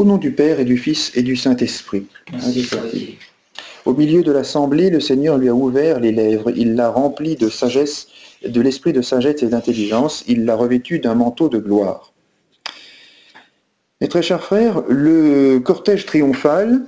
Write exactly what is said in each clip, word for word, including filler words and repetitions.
Au nom du Père et du Fils et du Saint-Esprit. Ainsi soit-il. Au milieu de l'assemblée, le Seigneur lui a ouvert les lèvres, il l'a rempli de sagesse, de l'esprit de sagesse et d'intelligence, il l'a revêtu d'un manteau de gloire. Mes très chers frères, le cortège triomphal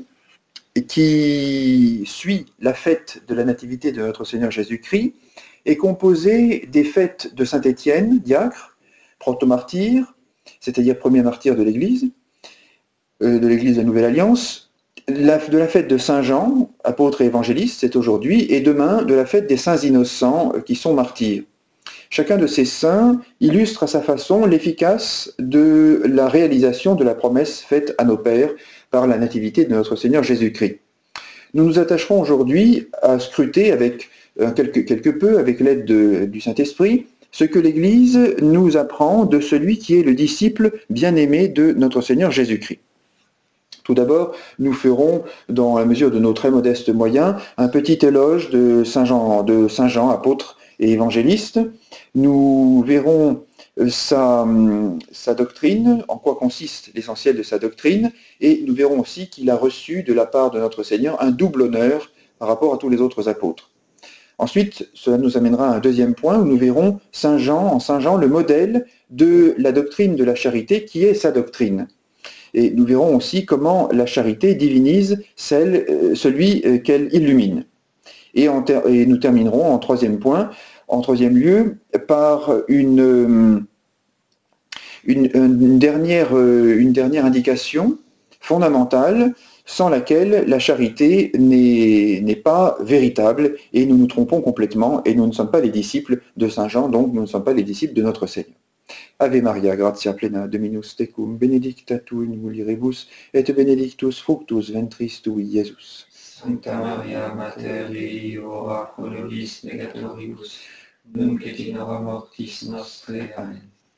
qui suit la fête de la nativité de notre Seigneur Jésus-Christ est composé des fêtes de Saint-Étienne, diacre, protomartyr, c'est-à-dire premier martyr de l'Église, euh, de l'Église de la Nouvelle Alliance, la, de la fête de Saint-Jean, apôtre et évangéliste, c'est aujourd'hui, et demain de la fête des saints innocents qui sont martyrs. Chacun de ces saints illustre à sa façon l'efficace de la réalisation de la promesse faite à nos pères par la nativité de notre Seigneur Jésus-Christ. Nous nous attacherons aujourd'hui à scruter avec euh, quelque, quelque peu, avec l'aide du Saint-Esprit, ce que l'Église nous apprend de celui qui est le disciple bien-aimé de notre Seigneur Jésus-Christ. Tout d'abord, nous ferons, dans la mesure de nos très modestes moyens, un petit éloge de Saint Jean, de Saint Jean, apôtre et évangéliste. Nous verrons sa, sa doctrine, en quoi consiste l'essentiel de sa doctrine, et nous verrons aussi qu'il a reçu de la part de notre Seigneur un double honneur par rapport à tous les autres apôtres. Ensuite, cela nous amènera à un deuxième point où nous verrons Saint Jean, en Saint Jean, le modèle de la doctrine de la charité qui est sa doctrine. Et nous verrons aussi comment la charité divinise celle, euh, celui euh, qu'elle illumine. Et, en ter- et nous terminerons en troisième point, en troisième lieu, par une, une, une, dernière, une dernière indication fondamentale sans laquelle la charité n'est, n'est pas véritable et nous nous trompons complètement et nous ne sommes pas les disciples de Saint Jean, donc nous ne sommes pas les disciples de notre Seigneur. Ave Maria, gratia plena, Dominus tecum, benedicta tu in mulieribus, et benedictus fructus ventris tui, Iesus. Sancta Maria, Mater Dei, ora pro nobis peccatoribus, nunc et in hora mortis nostrae. Amen.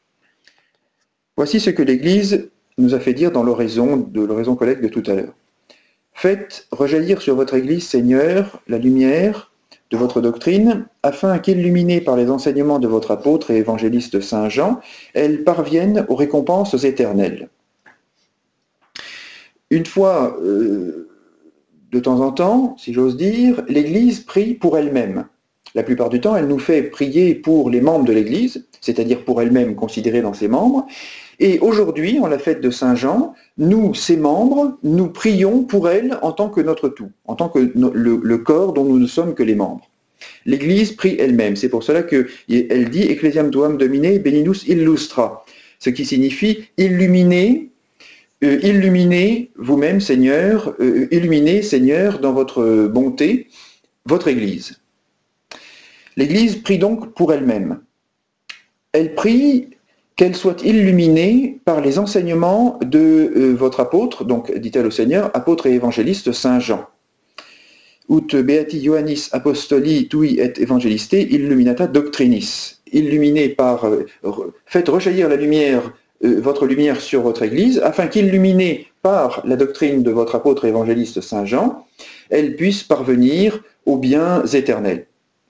Voici ce que l'Église nous a fait dire dans l'oraison de l'oraison collecte de tout à l'heure. Faites rejaillir sur votre Église, Seigneur, la lumière de votre doctrine, afin qu'illuminée par les enseignements de votre apôtre et évangéliste Saint Jean, elle parvienne aux récompenses éternelles. Une fois, euh, de temps en temps, si j'ose dire, l'Église prie pour elle-même. La plupart du temps, elle nous fait prier pour les membres de l'Église, c'est-à-dire pour elle-même considérée dans ses membres. Et aujourd'hui, en la fête de Saint Jean, nous, ses membres, nous prions pour elle en tant que notre tout, en tant que no- le, le corps dont nous ne sommes que les membres. L'Église prie elle-même. C'est pour cela qu'elle dit « Ecclesiam tuam Domine beninus illustra », ce qui signifie « illuminer ». Euh, illuminez vous-même, Seigneur, euh, illuminez, Seigneur, dans votre bonté, votre Église. L'Église prie donc pour elle-même. Elle prie qu'elle soit illuminée par les enseignements de euh, votre apôtre, donc dit-elle au Seigneur, apôtre et évangéliste Saint Jean. Ut beati Ioannis apostoli tui et evangeliste illuminata doctrinis. Illuminez par, euh, faites rejaillir la lumière votre lumière sur votre Église, afin qu'illuminée par la doctrine de votre apôtre évangéliste Saint Jean, elle puisse parvenir aux biens éternels.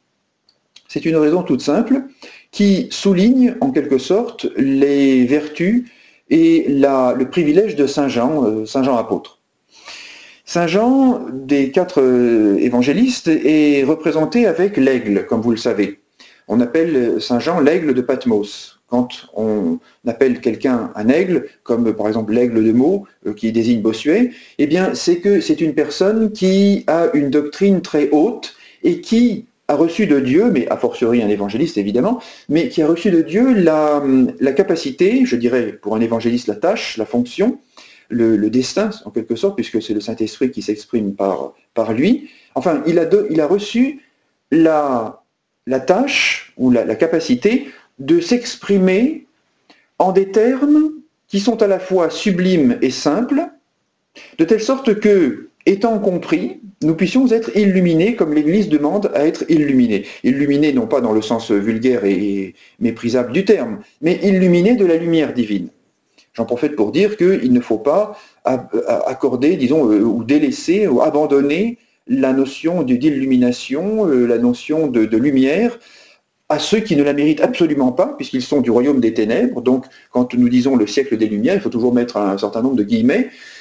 C'est une raison toute simple qui souligne en quelque sorte les vertus et la, le privilège de Saint Jean, euh, Saint Jean apôtre. Saint Jean, des quatre euh, évangélistes, est représenté avec l'aigle, comme vous le savez. On appelle Saint Jean l'aigle de Patmos. Quand on appelle quelqu'un un aigle, comme par exemple l'aigle de Meaux, euh, qui désigne Bossuet, eh bien c'est que c'est une personne qui a une doctrine très haute et qui a reçu de Dieu, mais a fortiori un évangéliste évidemment, mais qui a reçu de Dieu la, la capacité, je dirais pour un évangéliste la tâche, la fonction, le, le destin en quelque sorte, puisque c'est le Saint-Esprit qui s'exprime par, par lui. Enfin, il a, de, il a reçu la, la tâche ou la, la capacité de s'exprimer en des termes qui sont à la fois sublimes et simples, de telle sorte que, étant compris, nous puissions être illuminés comme l'Église demande à être illuminés. Illuminés non pas dans le sens vulgaire et méprisable du terme, mais illuminés de la lumière divine. J'en profite pour dire qu'il ne faut pas accorder, disons, ou délaisser, ou abandonner la notion d'illumination, la notion de, de lumière, à ceux qui ne la méritent absolument pas, puisqu'ils sont du royaume des ténèbres. Donc, quand nous disons le siècle des Lumières, il faut toujours mettre un certain nombre de guillemets.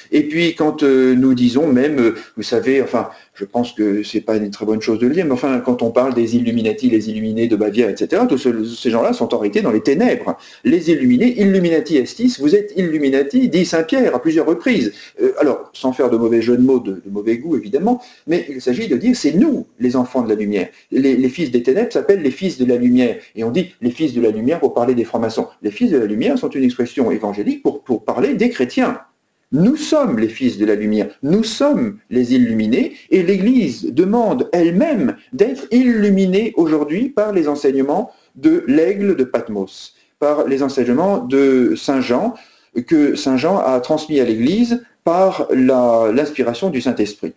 Et puis quand euh, nous disons même, euh, vous savez, enfin, je pense que c'est pas une très bonne chose de le dire, mais enfin, quand on parle des Illuminati, les Illuminés de Bavière, et cetera, tous ce, ces gens-là sont en réalité dans les ténèbres. Les Illuminés, Illuminati estis, vous êtes Illuminati, dit Saint Pierre à plusieurs reprises. Euh, alors, sans faire de mauvais jeu de mots, de, de mauvais goût évidemment, mais il s'agit de dire c'est nous, les enfants de la lumière. Les, les fils des ténèbres s'appellent les fils de la lumière. Et on dit les fils de la lumière pour parler des francs-maçons. Les fils de la lumière sont une expression évangélique pour, pour parler des chrétiens. Nous sommes les fils de la lumière, nous sommes les illuminés, et l'Église demande elle-même d'être illuminée aujourd'hui par les enseignements de l'aigle de Patmos, par les enseignements de Saint Jean, que Saint Jean a transmis à l'Église par l'inspiration du Saint-Esprit.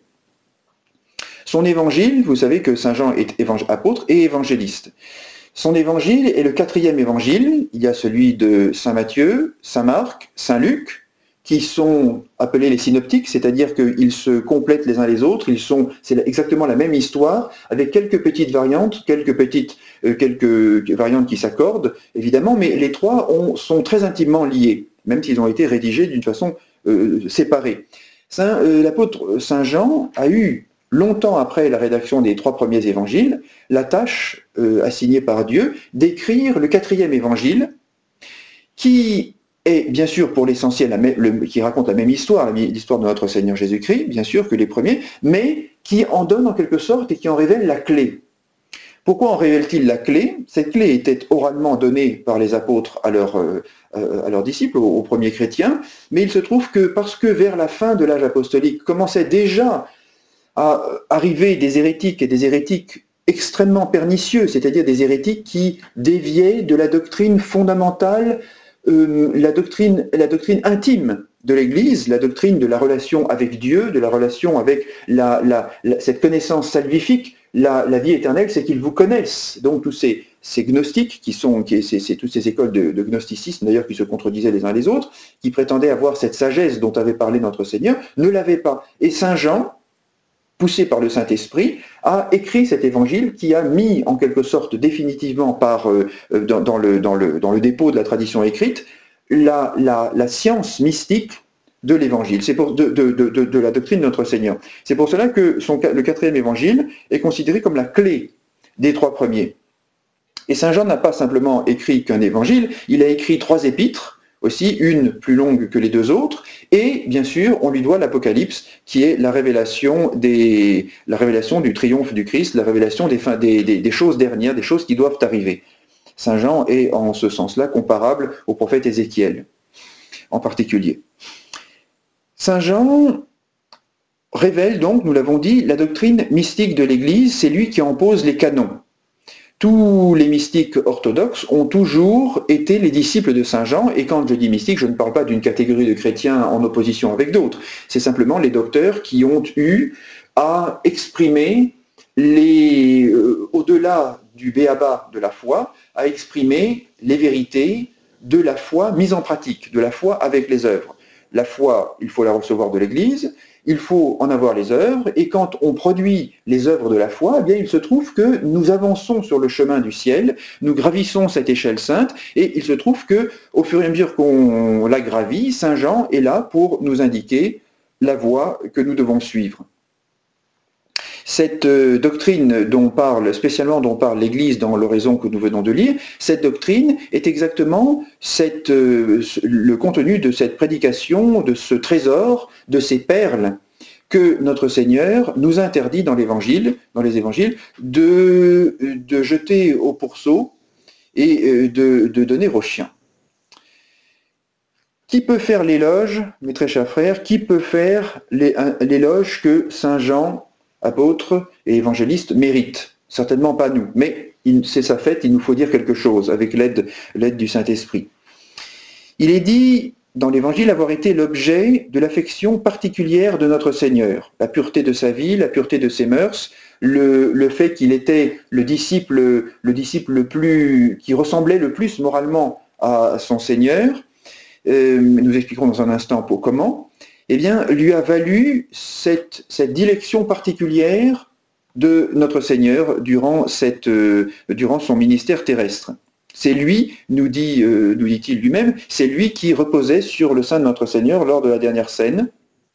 Son évangile, vous savez que Saint Jean est apôtre et évangéliste. Son évangile est le quatrième évangile. Il y a celui de Saint Matthieu, Saint Marc, Saint Luc, qui sont appelés les synoptiques, c'est-à-dire qu'ils se complètent les uns les autres. Ils sont, c'est exactement la même histoire, avec quelques petites variantes, quelques petites, euh, quelques variantes qui s'accordent, évidemment, mais les trois ont, sont très intimement liés, même s'ils ont été rédigés d'une façon euh, séparée. Saint, euh, l'apôtre Saint Jean a eu longtemps après la rédaction des trois premiers évangiles, la tâche euh, assignée par Dieu d'écrire le quatrième évangile, qui est bien sûr pour l'essentiel, qui raconte la même histoire, l'histoire de notre Seigneur Jésus-Christ, bien sûr que les premiers, mais qui en donne en quelque sorte et qui en révèle la clé. Pourquoi en révèle-t-il la clé? Cette clé était oralement donnée par les apôtres à leurs, euh, à leurs disciples, aux, aux premiers chrétiens, mais il se trouve que parce que vers la fin de l'âge apostolique commençait déjà à arriver des hérétiques et des hérétiques extrêmement pernicieux, c'est-à-dire des hérétiques qui déviaient de la doctrine fondamentale, euh, la, doctrine, la doctrine intime de l'Église, la doctrine de la relation avec Dieu, de la relation avec la, la, la, cette connaissance salvifique. La, la vie éternelle, c'est qu'ils vous connaissent. Donc tous ces, ces gnostiques, qui sont, qui, c'est, c'est toutes ces écoles de, de gnosticisme d'ailleurs qui se contredisaient les uns les autres, qui prétendaient avoir cette sagesse dont avait parlé notre Seigneur, ne l'avaient pas. Et Saint Jean, poussé par le Saint-Esprit, a écrit cet évangile qui a mis en quelque sorte définitivement par, euh, dans, dans, le, dans, le, dans le dépôt de la tradition écrite la, la, la science mystique de l'évangile, c'est pour de, de, de, de la doctrine de notre Seigneur. C'est pour cela que son, le quatrième évangile est considéré comme la clé des trois premiers. Et Saint Jean n'a pas simplement écrit qu'un évangile, il a écrit trois épîtres, aussi une plus longue que les deux autres, et bien sûr, on lui doit l'Apocalypse, qui est la révélation, des, la révélation du triomphe du Christ, la révélation des, fins, des, des, des choses dernières, des choses qui doivent arriver. Saint Jean est en ce sens-là comparable au prophète Ézéchiel, en particulier. Saint Jean révèle donc, nous l'avons dit, la doctrine mystique de l'Église, c'est lui qui en pose les canons. Tous les mystiques orthodoxes ont toujours été les disciples de Saint Jean, et quand je dis mystique, je ne parle pas d'une catégorie de chrétiens en opposition avec d'autres, c'est simplement les docteurs qui ont eu à exprimer, les, euh, au-delà du béaba de la foi, à exprimer les vérités de la foi mise en pratique, de la foi avec les œuvres. La foi, il faut la recevoir de l'Église, il faut en avoir les œuvres, et quand on produit les œuvres de la foi, eh bien, il se trouve que nous avançons sur le chemin du ciel, nous gravissons cette échelle sainte, et il se trouve que, au fur et à mesure qu'on la gravit, Saint Jean est là pour nous indiquer la voie que nous devons suivre. Cette euh, doctrine dont parle, spécialement dont parle l'Église dans l'oraison que nous venons de lire, cette doctrine est exactement cette, euh, le contenu de cette prédication, de ce trésor, de ces perles que notre Seigneur nous interdit dans l'Évangile, dans les Évangiles, de, de jeter au pourceau et de, de donner aux chiens. Qui peut faire l'éloge, mes très chers frères, qui peut faire l'éloge que Saint Jean, apôtre et évangéliste, mérite? Certainement pas nous, mais c'est sa fête, il nous faut dire quelque chose avec l'aide l'aide du Saint-Esprit. Il est dit dans l'Évangile avoir été l'objet de l'affection particulière de notre Seigneur, la pureté de sa vie, la pureté de ses mœurs, le, le fait qu'il était le disciple, le disciple le plus, qui ressemblait le plus moralement à son Seigneur, euh, nous expliquerons dans un instant pour comment, eh bien, lui a valu cette, cette dilection particulière de notre Seigneur durant, cette, euh, durant son ministère terrestre. C'est lui, nous dit, euh, nous dit-il lui-même, c'est lui qui reposait sur le sein de notre Seigneur lors de la dernière scène,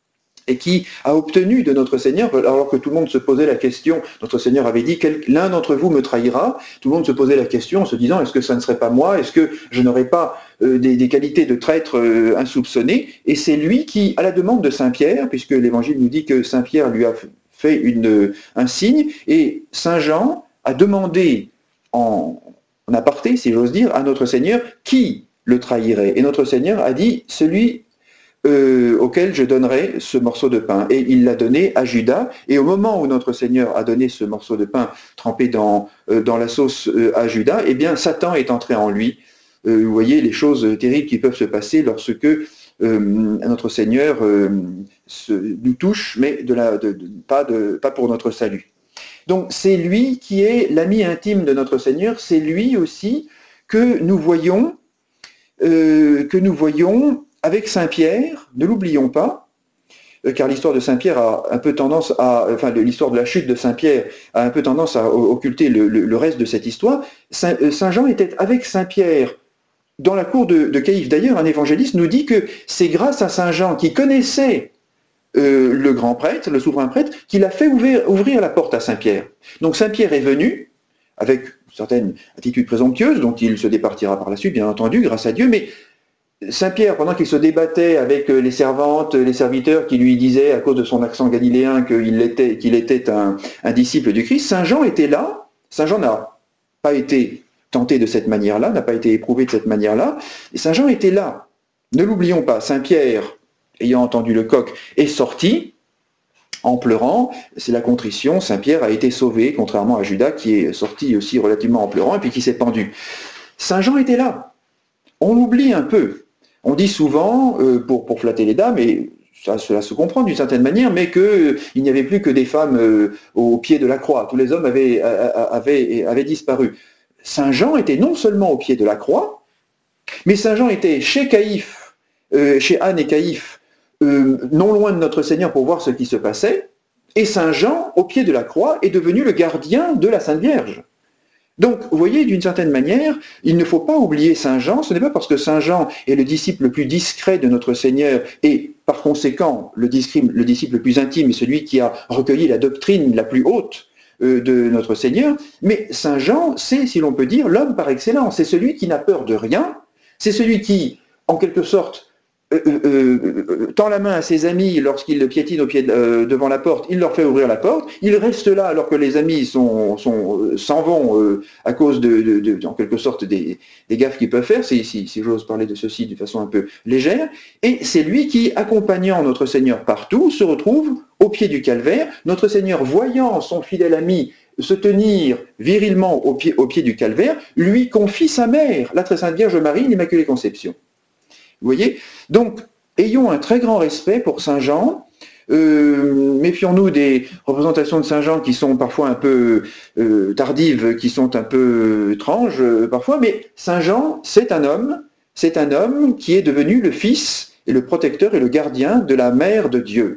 et qui a obtenu de notre Seigneur, alors que tout le monde se posait la question, notre Seigneur avait dit, l'un d'entre vous me trahira, tout le monde se posait la question en se disant, est-ce que ça ne serait pas moi, est-ce que je n'aurais pas euh, des, des qualités de traître euh, insoupçonnées, et c'est lui qui, à la demande de Saint Pierre, puisque l'Évangile nous dit que Saint Pierre lui a fait une, un signe, et Saint Jean a demandé en, en aparté, si j'ose dire, à notre Seigneur, qui le trahirait, et notre Seigneur a dit, celui Euh, auquel je donnerai ce morceau de pain. Et il l'a donné à Judas. Et au moment où notre Seigneur a donné ce morceau de pain trempé dans, euh, dans la sauce euh, à Judas, eh bien Satan est entré en lui. Euh, vous voyez les choses terribles qui peuvent se passer lorsque euh, notre Seigneur euh, se, nous touche, mais de la, de, de, pas, de, pas pour notre salut. Donc c'est lui qui est l'ami intime de notre Seigneur. C'est lui aussi que nous voyons, euh, que nous voyons avec Saint Pierre, ne l'oublions pas, car l'histoire de Saint Pierre a un peu tendance à, enfin l'histoire de la chute de Saint Pierre a un peu tendance à occulter le, le, le reste de cette histoire. Saint, Saint Jean était avec Saint Pierre dans la cour de, de Caïphe. D'ailleurs, un évangéliste nous dit que c'est grâce à Saint Jean qui connaissait euh, le grand prêtre, le souverain prêtre, qu'il a fait ouvrir, ouvrir la porte à Saint Pierre. Donc Saint Pierre est venu avec une certaine attitude présomptueuse, dont il se départira par la suite, bien entendu, grâce à Dieu, mais Saint Pierre, pendant qu'il se débattait avec les servantes, les serviteurs qui lui disaient, à cause de son accent galiléen, qu'il était, qu'il était un, un disciple du Christ, Saint Jean était là. Saint Jean n'a pas été tenté de cette manière-là, n'a pas été éprouvé de cette manière-là, et Saint Jean était là. Ne l'oublions pas, Saint Pierre, ayant entendu le coq, est sorti en pleurant, c'est la contrition, Saint Pierre a été sauvé, contrairement à Judas, qui est sorti aussi relativement en pleurant, et puis qui s'est pendu. Saint Jean était là. On l'oublie un peu. On dit souvent, euh, pour, pour flatter les dames, et ça, cela se comprend d'une certaine manière, mais qu'il euh, n'y avait plus que des femmes euh, au pied de la croix. Tous les hommes avaient, avaient, avaient disparu. Saint Jean était non seulement au pied de la croix, mais Saint Jean était chez Caïphe, euh, chez Anne et Caïphe, euh, non loin de notre Seigneur pour voir ce qui se passait, et Saint Jean, au pied de la croix, est devenu le gardien de la Sainte Vierge. Donc, vous voyez, d'une certaine manière, il ne faut pas oublier Saint Jean. Ce n'est pas parce que Saint Jean est le disciple le plus discret de notre Seigneur et, par conséquent, le disciple, le disciple le plus intime et celui qui a recueilli la doctrine la plus haute euh, de notre Seigneur, mais Saint Jean, c'est, si l'on peut dire, l'homme par excellence. C'est celui qui n'a peur de rien. C'est celui qui, en quelque sorte, Euh, euh, euh, tend la main à ses amis lorsqu'ils piétinent au pied, euh, devant la porte, il leur fait ouvrir la porte, il reste là alors que les amis sont, sont, euh, s'en vont euh, à cause de, de, de, en quelque sorte, des, des gaffes qu'ils peuvent faire, si, si, si j'ose parler de ceci de façon un peu légère, et c'est lui qui, accompagnant notre Seigneur partout, se retrouve au pied du calvaire, notre Seigneur voyant son fidèle ami se tenir virilement au pied, au pied du calvaire, lui confie sa mère, la très sainte Vierge Marie, l'Immaculée Conception. Vous voyez? Donc, ayons un très grand respect pour Saint Jean. Euh, méfions-nous des représentations de Saint Jean qui sont parfois un peu euh, tardives, qui sont un peu étranges euh, parfois, mais Saint Jean, c'est un homme, c'est un homme qui est devenu le fils et le protecteur et le gardien de la mère de Dieu.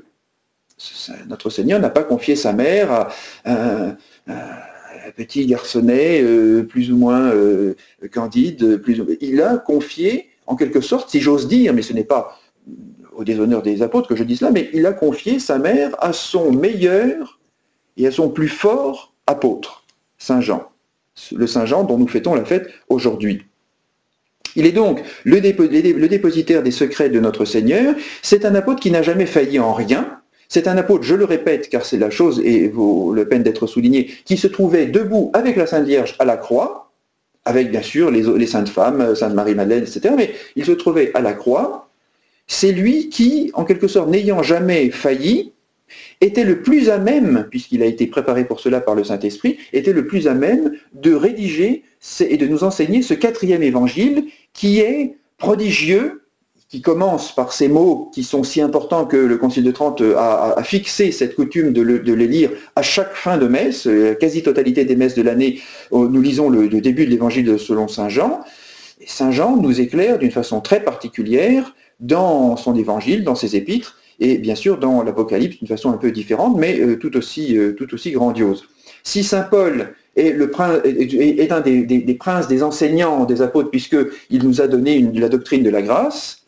Notre Seigneur n'a pas confié sa mère à un, un petit garçonnet euh, plus ou moins euh, candide, plus ou... il a confié en quelque sorte, si j'ose dire, mais ce n'est pas au déshonneur des apôtres que je dis cela, mais il a confié sa mère à son meilleur et à son plus fort apôtre, Saint Jean. Le Saint Jean dont nous fêtons la fête aujourd'hui. Il est donc le, dépo le dépositaire des secrets de notre Seigneur. C'est un apôtre qui n'a jamais failli en rien. C'est un apôtre, je le répète, car c'est la chose et vaut la peine d'être souligné, qui se trouvait debout avec la Sainte Vierge à la croix, avec bien sûr les, les saintes femmes, Sainte Marie-Madeleine, et cetera, mais il se trouvait à la croix. C'est lui qui, en quelque sorte, n'ayant jamais failli, était le plus à même, puisqu'il a été préparé pour cela par le Saint-Esprit, était le plus à même de rédiger et de nous enseigner ce quatrième évangile qui est prodigieux, qui commence par ces mots qui sont si importants que le Concile de Trente a, a fixé cette coutume de, le, de les lire à chaque fin de messe. La quasi-totalité des messes de l'année, nous lisons le, le début de l'évangile selon Saint Jean. Et Saint Jean nous éclaire d'une façon très particulière dans son évangile, dans ses épîtres, et bien sûr dans l'Apocalypse d'une façon un peu différente, mais euh, tout, aussi, euh, tout aussi grandiose. Si Saint Paul est, le prince, est, est un des, des, des princes, des enseignants, des apôtres, puisqu'il nous a donné une, la doctrine de la grâce,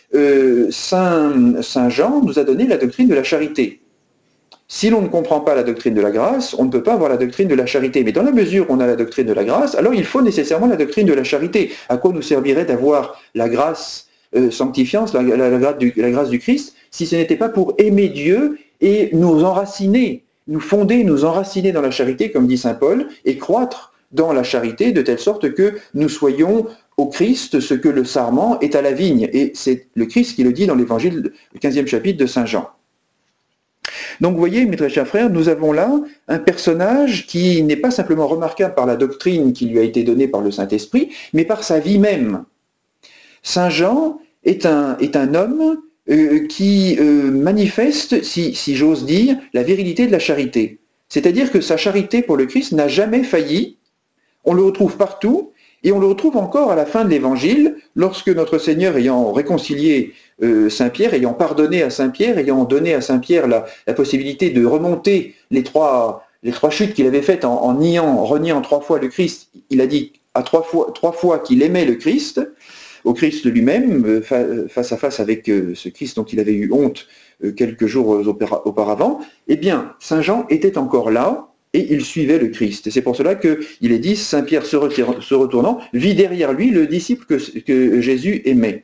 euh, Saint, Saint Jean nous a donné la doctrine de la charité. Si l'on ne comprend pas la doctrine de la grâce, on ne peut pas avoir la doctrine de la charité. Mais dans la mesure où on a la doctrine de la grâce, alors il faut nécessairement la doctrine de la charité. À quoi nous servirait d'avoir la grâce euh, sanctifiante, la, la, la, grâce du, la grâce du Christ, si ce n'était pas pour aimer Dieu et nous enraciner, nous fonder, nous enraciner dans la charité, comme dit saint Paul, et croître dans la charité, de telle sorte que nous soyons au Christ ce que le sarment est à la vigne. Et c'est le Christ qui le dit dans l'évangile, le quinzième chapitre de saint Jean. Donc vous voyez, mes très chers frères, nous avons là un personnage qui n'est pas simplement remarquable par la doctrine qui lui a été donnée par le Saint-Esprit, mais par sa vie même. Saint Jean est un, est un homme euh, qui euh, manifeste, si, si j'ose dire, la virilité de la charité. C'est-à-dire que sa charité pour le Christ n'a jamais failli. On le retrouve partout, et on le retrouve encore à la fin de l'Évangile, lorsque notre Seigneur, ayant réconcilié euh, Saint-Pierre, ayant pardonné à Saint-Pierre, ayant donné à Saint-Pierre la, la possibilité de remonter les trois, les trois chutes qu'il avait faites en, en niant, en reniant trois fois le Christ, il a dit à trois fois, trois fois qu'il aimait le Christ, au Christ lui-même, euh, face à face avec euh, ce Christ dont il avait eu honte euh, quelques jours auparavant, eh bien, Saint Jean était encore là, et il suivait le Christ. Et c'est pour cela qu'il est dit, Saint-Pierre se retournant, vit derrière lui le disciple que, que Jésus aimait.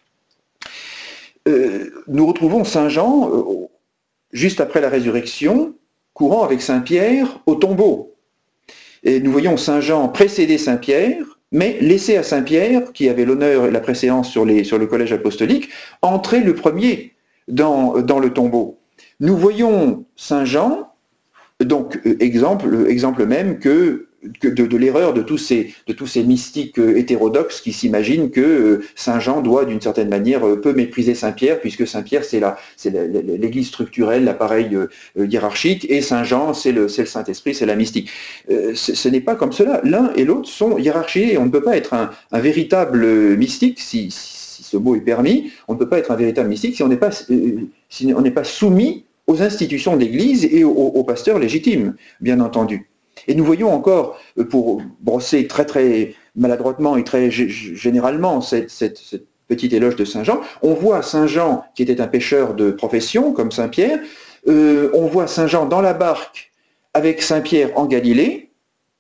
Euh, nous retrouvons Saint Jean, euh, juste après la résurrection, courant avec Saint-Pierre au tombeau. Et nous voyons Saint Jean précéder Saint-Pierre, mais laisser à Saint-Pierre, qui avait l'honneur et la préséance sur, les, sur le collège apostolique, entrer le premier dans, dans le tombeau. Nous voyons Saint Jean, donc, exemple, exemple même que, que de, de l'erreur de tous ces, de tous ces mystiques hétérodoxes qui s'imaginent que Saint Jean doit, d'une certaine manière, peu mépriser Saint-Pierre, puisque Saint-Pierre, c'est la, c'est l'église structurelle, l'appareil hiérarchique, et Saint Jean, c'est le, c'est le Saint-Esprit, c'est la mystique. Euh, ce, ce n'est pas comme cela. L'un et l'autre sont hiérarchisés, et on ne peut pas être un, un véritable mystique, si, si ce mot est permis, on ne peut pas être un véritable mystique si on n'est pas, euh, si on n'est pas soumis aux institutions de l'Église et aux, aux pasteurs légitimes, bien entendu. Et nous voyons encore, pour brosser très très maladroitement et très généralement cette, cette, cette petite éloge de Saint Jean, on voit Saint Jean qui était un pêcheur de profession, comme Saint Pierre, euh, on voit Saint Jean dans la barque avec Saint Pierre en Galilée,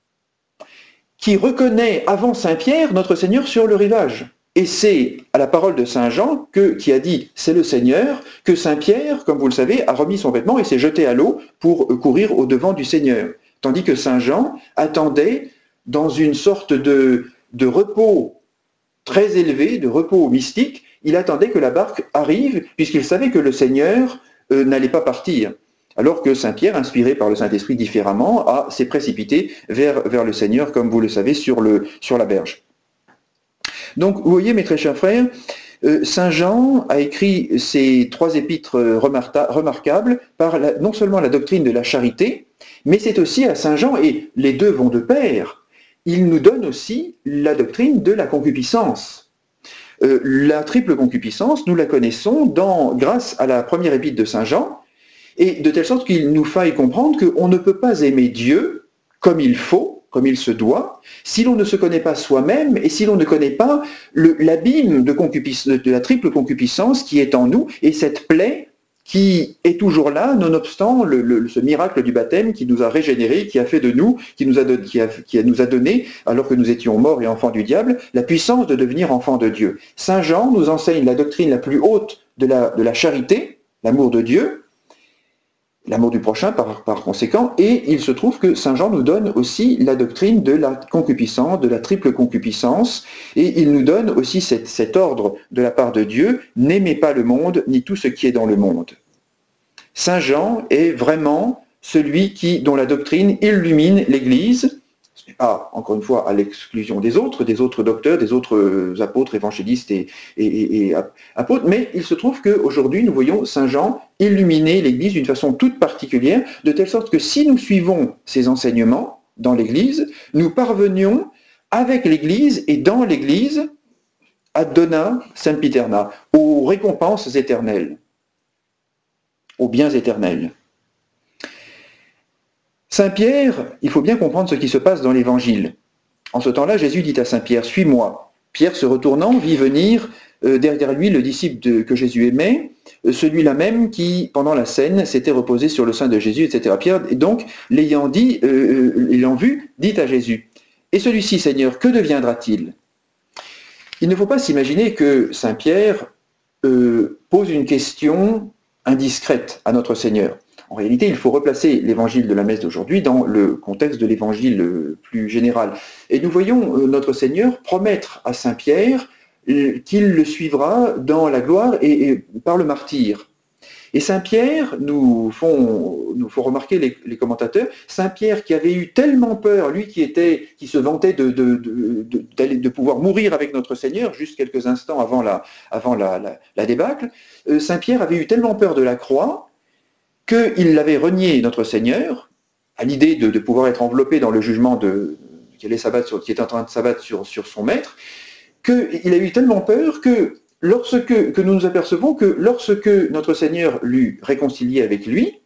qui reconnaît avant Saint Pierre notre Seigneur sur le rivage. Et c'est à la parole de Saint Jean, que, qui a dit « c'est le Seigneur », que Saint Pierre, comme vous le savez, a remis son vêtement et s'est jeté à l'eau pour courir au-devant du Seigneur. Tandis que Saint Jean attendait dans une sorte de, de repos très élevé, de repos mystique, il attendait que la barque arrive, puisqu'il savait que le Seigneur euh, n'allait pas partir. Alors que Saint Pierre, inspiré par le Saint-Esprit différemment, a, s'est précipité vers, vers le Seigneur, comme vous le savez, sur, le, sur la berge. Donc, vous voyez, mes très chers frères, euh, Saint Jean a écrit ces trois épîtres remarquables par la, non seulement la doctrine de la charité, mais c'est aussi à Saint Jean, et les deux vont de pair, il nous donne aussi la doctrine de la concupiscence. Euh, la triple concupiscence, nous la connaissons dans, grâce à la première épître de Saint Jean, et de telle sorte qu'il nous faille comprendre qu'on ne peut pas aimer Dieu comme il faut, comme il se doit, si l'on ne se connaît pas soi-même et si l'on ne connaît pas l'abîme de, de la triple concupiscence qui est en nous et cette plaie qui est toujours là, nonobstant le, le, ce miracle du baptême qui nous a régénérés, qui a fait de nous, qui nous a, don, qui a, qui nous a donné, alors que nous étions morts et enfants du diable, la puissance de devenir enfants de Dieu. Saint Jean nous enseigne la doctrine la plus haute de la, de la charité, l'amour de Dieu, l'amour du prochain par, par conséquent, et il se trouve que Saint Jean nous donne aussi la doctrine de la concupiscence, de la triple concupiscence, et il nous donne aussi cette, cet ordre de la part de Dieu, n'aimez pas le monde, ni tout ce qui est dans le monde. Saint Jean est vraiment celui qui, dont la doctrine illumine l'Église, pas, encore une fois, à l'exclusion des autres, des autres docteurs, des autres apôtres, évangélistes et, et, et, et apôtres, mais il se trouve qu'aujourd'hui, nous voyons Saint Jean illuminer l'Église d'une façon toute particulière, de telle sorte que si nous suivons ses enseignements dans l'Église, nous parvenions avec l'Église et dans l'Église ad dona sempiterna, aux récompenses éternelles, aux biens éternels. Saint Pierre, il faut bien comprendre ce qui se passe dans l'Évangile. En ce temps-là, Jésus dit à Saint Pierre, « Suis-moi ». Pierre, se retournant, vit venir euh, derrière lui le disciple de, que Jésus aimait, euh, celui-là même qui, pendant la scène, s'était reposé sur le sein de Jésus, et cetera. Pierre, et donc, l'ayant dit, euh, l'ayant vu, dit à Jésus, « Et celui-ci, Seigneur, que deviendra-t-il » Il ne faut pas s'imaginer que Saint Pierre euh, pose une question indiscrète à notre Seigneur. En réalité, il faut replacer l'évangile de la messe d'aujourd'hui dans le contexte de l'évangile plus général. Et nous voyons notre Seigneur promettre à Saint Pierre qu'il le suivra dans la gloire et, et par le martyre. Et Saint Pierre, nous font, nous font remarquer les, les commentateurs, Saint Pierre qui avait eu tellement peur, lui qui, était, qui se vantait de, de, de, de, de pouvoir mourir avec notre Seigneur, juste quelques instants avant la, avant la, la, la débâcle, euh, Saint Pierre avait eu tellement peur de la croix qu'il avait renié notre Seigneur, à l'idée de, de pouvoir être enveloppé dans le jugement de, qui, allait s'abattre sur, qui était en train de s'abattre sur, sur son maître, qu'il a eu tellement peur que, lorsque, que nous nous apercevons que lorsque notre Seigneur l'eut réconcilié avec lui,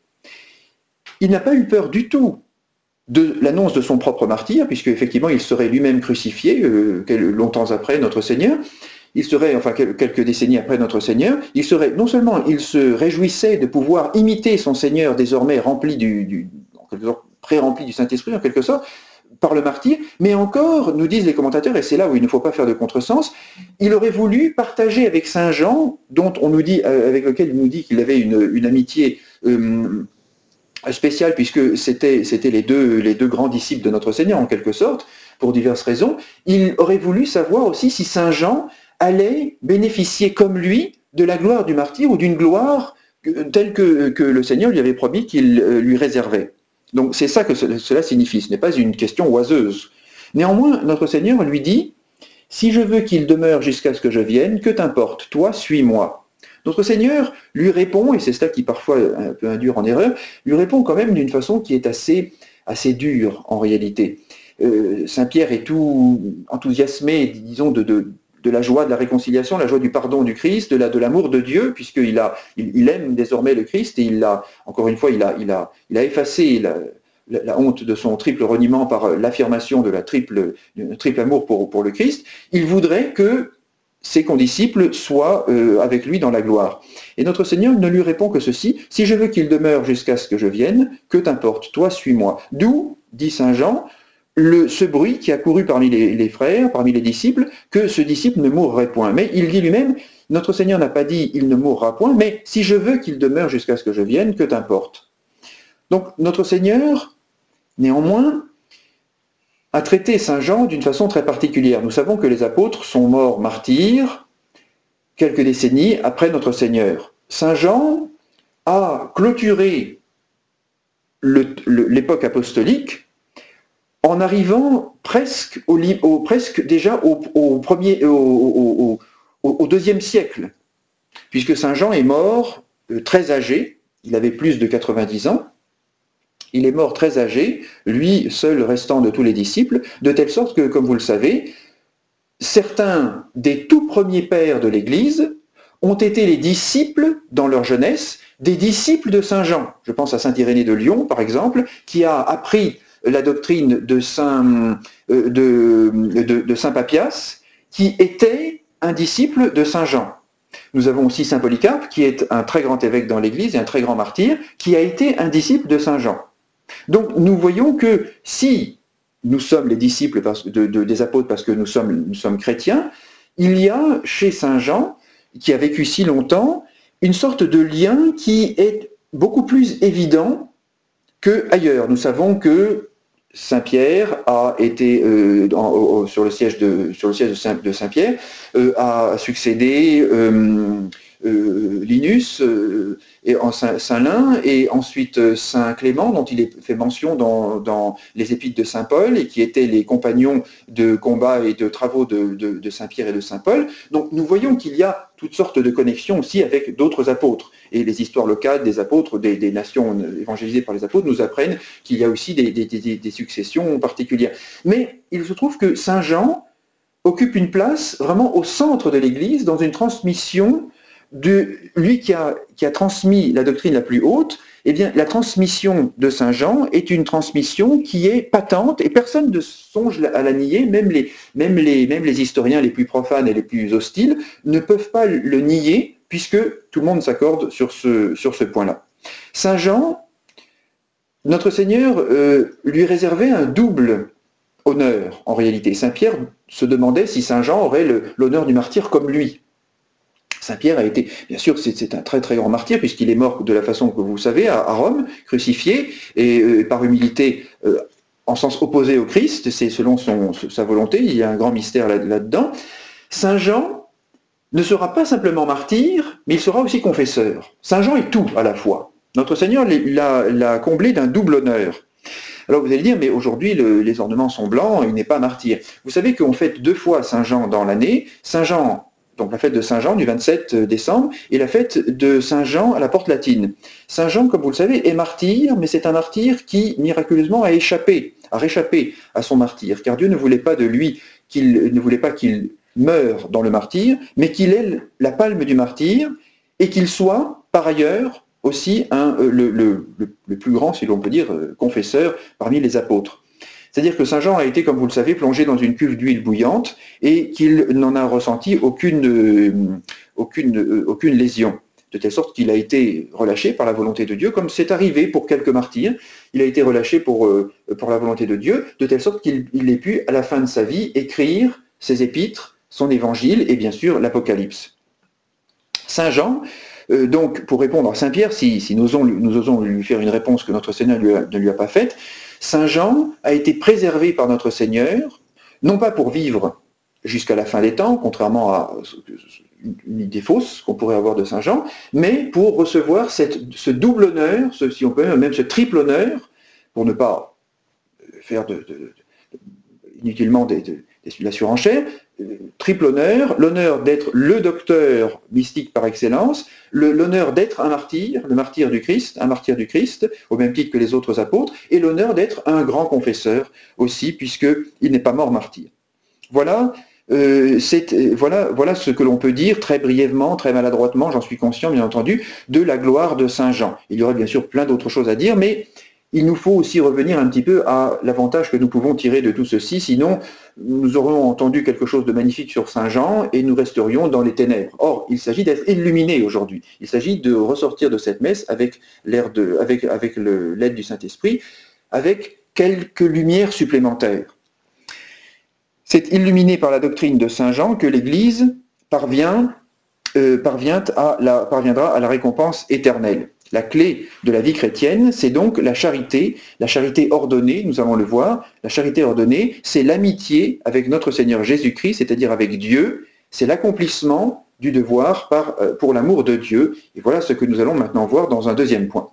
il n'a pas eu peur du tout de l'annonce de son propre martyre, puisque effectivement il serait lui-même crucifié euh, longtemps après notre Seigneur. Il serait, enfin quelques décennies après notre Seigneur, il serait, non seulement il se réjouissait de pouvoir imiter son Seigneur désormais rempli du, du pré-rempli du Saint-Esprit en quelque sorte, par le martyr, mais encore, nous disent les commentateurs, et c'est là où il ne faut pas faire de contresens, il aurait voulu partager avec Saint Jean, dont on nous dit, avec lequel il nous dit qu'il avait une, une amitié euh, spéciale, puisque c'était, c'était les deux, les deux grands disciples de notre Seigneur en quelque sorte, pour diverses raisons, il aurait voulu savoir aussi si Saint Jean allait bénéficier comme lui de la gloire du martyr ou d'une gloire telle que, que le Seigneur lui avait promis qu'il lui réservait. Donc c'est ça que cela signifie, ce n'est pas une question oiseuse. Néanmoins, notre Seigneur lui dit, « Si je veux qu'il demeure jusqu'à ce que je vienne, que t'importe, toi, suis-moi. » Notre Seigneur lui répond, et c'est cela qui parfois peut induire en erreur, lui répond quand même d'une façon qui est assez, assez dure en réalité. Euh, Saint Pierre est tout enthousiasmé, disons, de, de, de la joie de la réconciliation, la joie du pardon du Christ, de, la, de l'amour de Dieu, puisqu'il a, il, il aime désormais le Christ, et il a, encore une fois, il a, il a, il a effacé la, la, la honte de son triple reniement par l'affirmation de la triple, du triple amour pour, pour le Christ. Il voudrait que ses condisciples soient euh, avec lui dans la gloire. Et notre Seigneur ne lui répond que ceci, « Si je veux qu'il demeure jusqu'à ce que je vienne, que t'importe, toi suis-moi. » D'où, dit Saint Jean, Le, ce bruit qui a couru parmi les, les frères, parmi les disciples, que ce disciple ne mourrait point. Mais il dit lui-même, notre Seigneur n'a pas dit il ne mourra point, mais si je veux qu'il demeure jusqu'à ce que je vienne, que t'importe. Donc notre Seigneur, néanmoins, a traité Saint Jean d'une façon très particulière. Nous savons que les apôtres sont morts martyrs quelques décennies après notre Seigneur. Saint Jean a clôturé le, le, l'époque apostolique en arrivant presque, au, au, presque déjà au, au, premier, au, au, au, au deuxième siècle, puisque Saint Jean est mort euh, très âgé, il avait plus de quatre-vingt-dix ans, il est mort très âgé, lui seul restant de tous les disciples, de telle sorte que, comme vous le savez, certains des tout premiers pères de l'Église ont été les disciples, dans leur jeunesse, des disciples de Saint Jean. Je pense à Saint Irénée de Lyon, par exemple, qui a appris la doctrine de Saint, euh, de, de, de Saint Papias, qui était un disciple de Saint Jean. Nous avons aussi Saint Polycarpe, qui est un très grand évêque dans l'Église et un très grand martyr, qui a été un disciple de Saint Jean. Donc nous voyons que si nous sommes les disciples de, de, des apôtres parce que nous sommes, nous sommes chrétiens, il y a chez Saint Jean, qui a vécu si longtemps, une sorte de lien qui est beaucoup plus évident qu'ailleurs. Nous savons que Saint Pierre a été euh, dans, au, sur le siège de, sur le siège de Saint, de Saint Pierre, euh, a succédé euh, euh, Linus euh, et en Saint, Saint-Lin, et ensuite euh, Saint Clément, dont il est fait mention dans, dans les épîtres de Saint Paul, et qui étaient les compagnons de combat et de travaux de, de, de Saint Pierre et de Saint Paul. Donc nous voyons qu'il y a toutes sortes de connexions aussi avec d'autres apôtres. Et les histoires locales des apôtres, des, des nations évangélisées par les apôtres, nous apprennent qu'il y a aussi des, des, des, des successions particulières. Mais il se trouve que Saint Jean occupe une place vraiment au centre de l'Église, dans une transmission de lui qui a, qui a transmis la doctrine la plus haute, eh bien, la transmission de Saint Jean est une transmission qui est patente et personne ne songe à la nier, même les, même, les, même les historiens les plus profanes et les plus hostiles ne peuvent pas le nier puisque tout le monde s'accorde sur ce, sur ce point-là. Saint Jean, notre Seigneur euh, lui réservait un double honneur en réalité. Saint Pierre se demandait si Saint Jean aurait l'honneur du martyre comme lui. Saint Pierre a été, bien sûr, c'est un très très grand martyr puisqu'il est mort de la façon que vous savez, à, à Rome, crucifié, et euh, par humilité euh, en sens opposé au Christ, c'est selon son, sa volonté, il y a un grand mystère là-dedans. Là Saint Jean ne sera pas simplement martyr, mais il sera aussi confesseur. Saint Jean est tout à la fois. Notre Seigneur l'a comblé d'un double honneur. Alors vous allez dire, mais aujourd'hui le, les ornements sont blancs, il n'est pas martyr. Vous savez qu'on fête deux fois Saint Jean dans l'année. Saint Jean, donc la fête de Saint Jean du vingt-sept décembre, et la fête de Saint Jean à la Porte Latine. Saint Jean, comme vous le savez, est martyr, mais c'est un martyr qui, miraculeusement, a échappé, a réchappé à son martyr, car Dieu ne voulait pas de lui, qu'il ne voulait pas qu'il meure dans le martyr, mais qu'il ait la palme du martyr, et qu'il soit, par ailleurs, aussi un, euh, le, le, le plus grand, si l'on peut dire, euh, confesseur parmi les apôtres. C'est-à-dire que Saint Jean a été, comme vous le savez, plongé dans une cuve d'huile bouillante et qu'il n'en a ressenti aucune, euh, aucune, euh, aucune lésion, de telle sorte qu'il a été relâché par la volonté de Dieu, comme c'est arrivé pour quelques martyrs. Il a été relâché pour, euh, pour la volonté de Dieu, de telle sorte qu'il ait pu, à la fin de sa vie, écrire ses épîtres, son évangile et bien sûr l'Apocalypse. Saint Jean, euh, donc pour répondre à Saint Pierre, si, si nous, osons, nous osons lui faire une réponse que notre Seigneur lui a, ne lui a pas faite, Saint Jean a été préservé par notre Seigneur, non pas pour vivre jusqu'à la fin des temps, contrairement à une idée fausse qu'on pourrait avoir de Saint Jean, mais pour recevoir cette, ce double honneur, ce, si on peut même ce triple honneur, pour ne pas faire de, de, de, inutilement des, de, de la surenchère, triple honneur, l'honneur d'être le docteur mystique par excellence, l'honneur d'être un martyr, le martyr du Christ, un martyr du Christ, au même titre que les autres apôtres, et l'honneur d'être un grand confesseur aussi, puisqu'il n'est pas mort martyr. Voilà, euh, voilà, voilà ce que l'on peut dire très brièvement, très maladroitement, j'en suis conscient bien entendu, de la gloire de Saint Jean. Il y aurait bien sûr plein d'autres choses à dire, mais il nous faut aussi revenir un petit peu à l'avantage que nous pouvons tirer de tout ceci, sinon nous aurions entendu quelque chose de magnifique sur Saint Jean et nous resterions dans les ténèbres. Or, il s'agit d'être illuminé aujourd'hui. Il s'agit de ressortir de cette messe avec l'aide de, avec, avec l'aide du Saint-Esprit, avec quelques lumières supplémentaires. C'est illuminé par la doctrine de Saint Jean que l'Église parvient, euh, parvient à la, parviendra à la récompense éternelle. La clé de la vie chrétienne, c'est donc la charité, la charité ordonnée, nous allons le voir. La charité ordonnée, c'est l'amitié avec notre Seigneur Jésus-Christ, c'est-à-dire avec Dieu. C'est l'accomplissement du devoir par, euh, pour l'amour de Dieu. Et voilà ce que nous allons maintenant voir dans un deuxième point.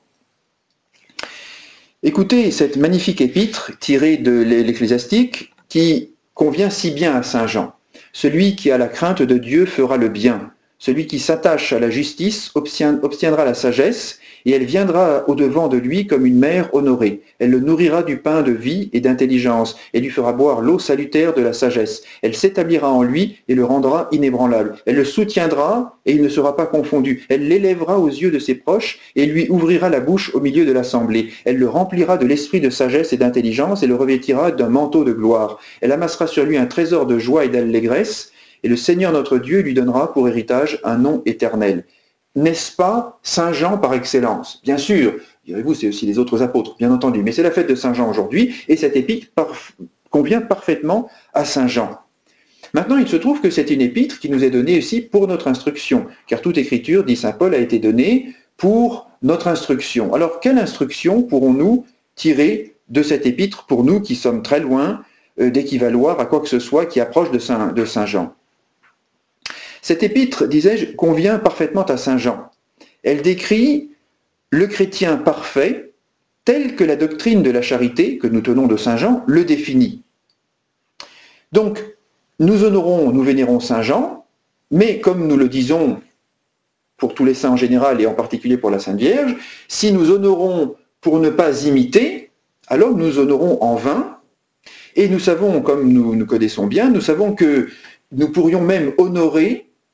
Écoutez cette magnifique épître tirée de l'Ecclésiastique qui convient si bien à Saint Jean. Celui qui a la crainte de Dieu fera le bien. Celui qui s'attache à la justice obtiendra la sagesse, et elle viendra au-devant de lui comme une mère honorée. Elle le nourrira du pain de vie et d'intelligence, et lui fera boire l'eau salutaire de la sagesse. Elle s'établira en lui et le rendra inébranlable. Elle le soutiendra, et il ne sera pas confondu. Elle l'élèvera aux yeux de ses proches, et lui ouvrira la bouche au milieu de l'assemblée. Elle le remplira de l'esprit de sagesse et d'intelligence, et le revêtira d'un manteau de gloire. Elle amassera sur lui un trésor de joie et d'allégresse, et le Seigneur notre Dieu lui donnera pour héritage un nom éternel. N'est-ce pas Saint Jean par excellence? Bien sûr, direz-vous, c'est aussi les autres apôtres, bien entendu, mais c'est la fête de Saint Jean aujourd'hui, et cette épître parf- convient parfaitement à Saint Jean. Maintenant, il se trouve que c'est une épître qui nous est donnée aussi pour notre instruction, car toute écriture, dit Saint Paul, a été donnée pour notre instruction. Alors, quelle instruction pourrons-nous tirer de cette épître pour nous qui sommes très loin euh, d'équivaloir à quoi que ce soit qui approche de Saint, de Saint Jean? Cette épître, disais-je, convient parfaitement à Saint Jean. Elle décrit le chrétien parfait tel que la doctrine de la charité, que nous tenons de Saint Jean, le définit. Donc, nous honorons, nous vénérons Saint Jean, mais comme nous le disons pour tous les saints en général et en particulier pour la Sainte Vierge, si nous honorons pour ne pas imiter, alors nous honorons en vain. Et nous savons, comme nous nous connaissons bien, nous savons que nous pourrions même honorer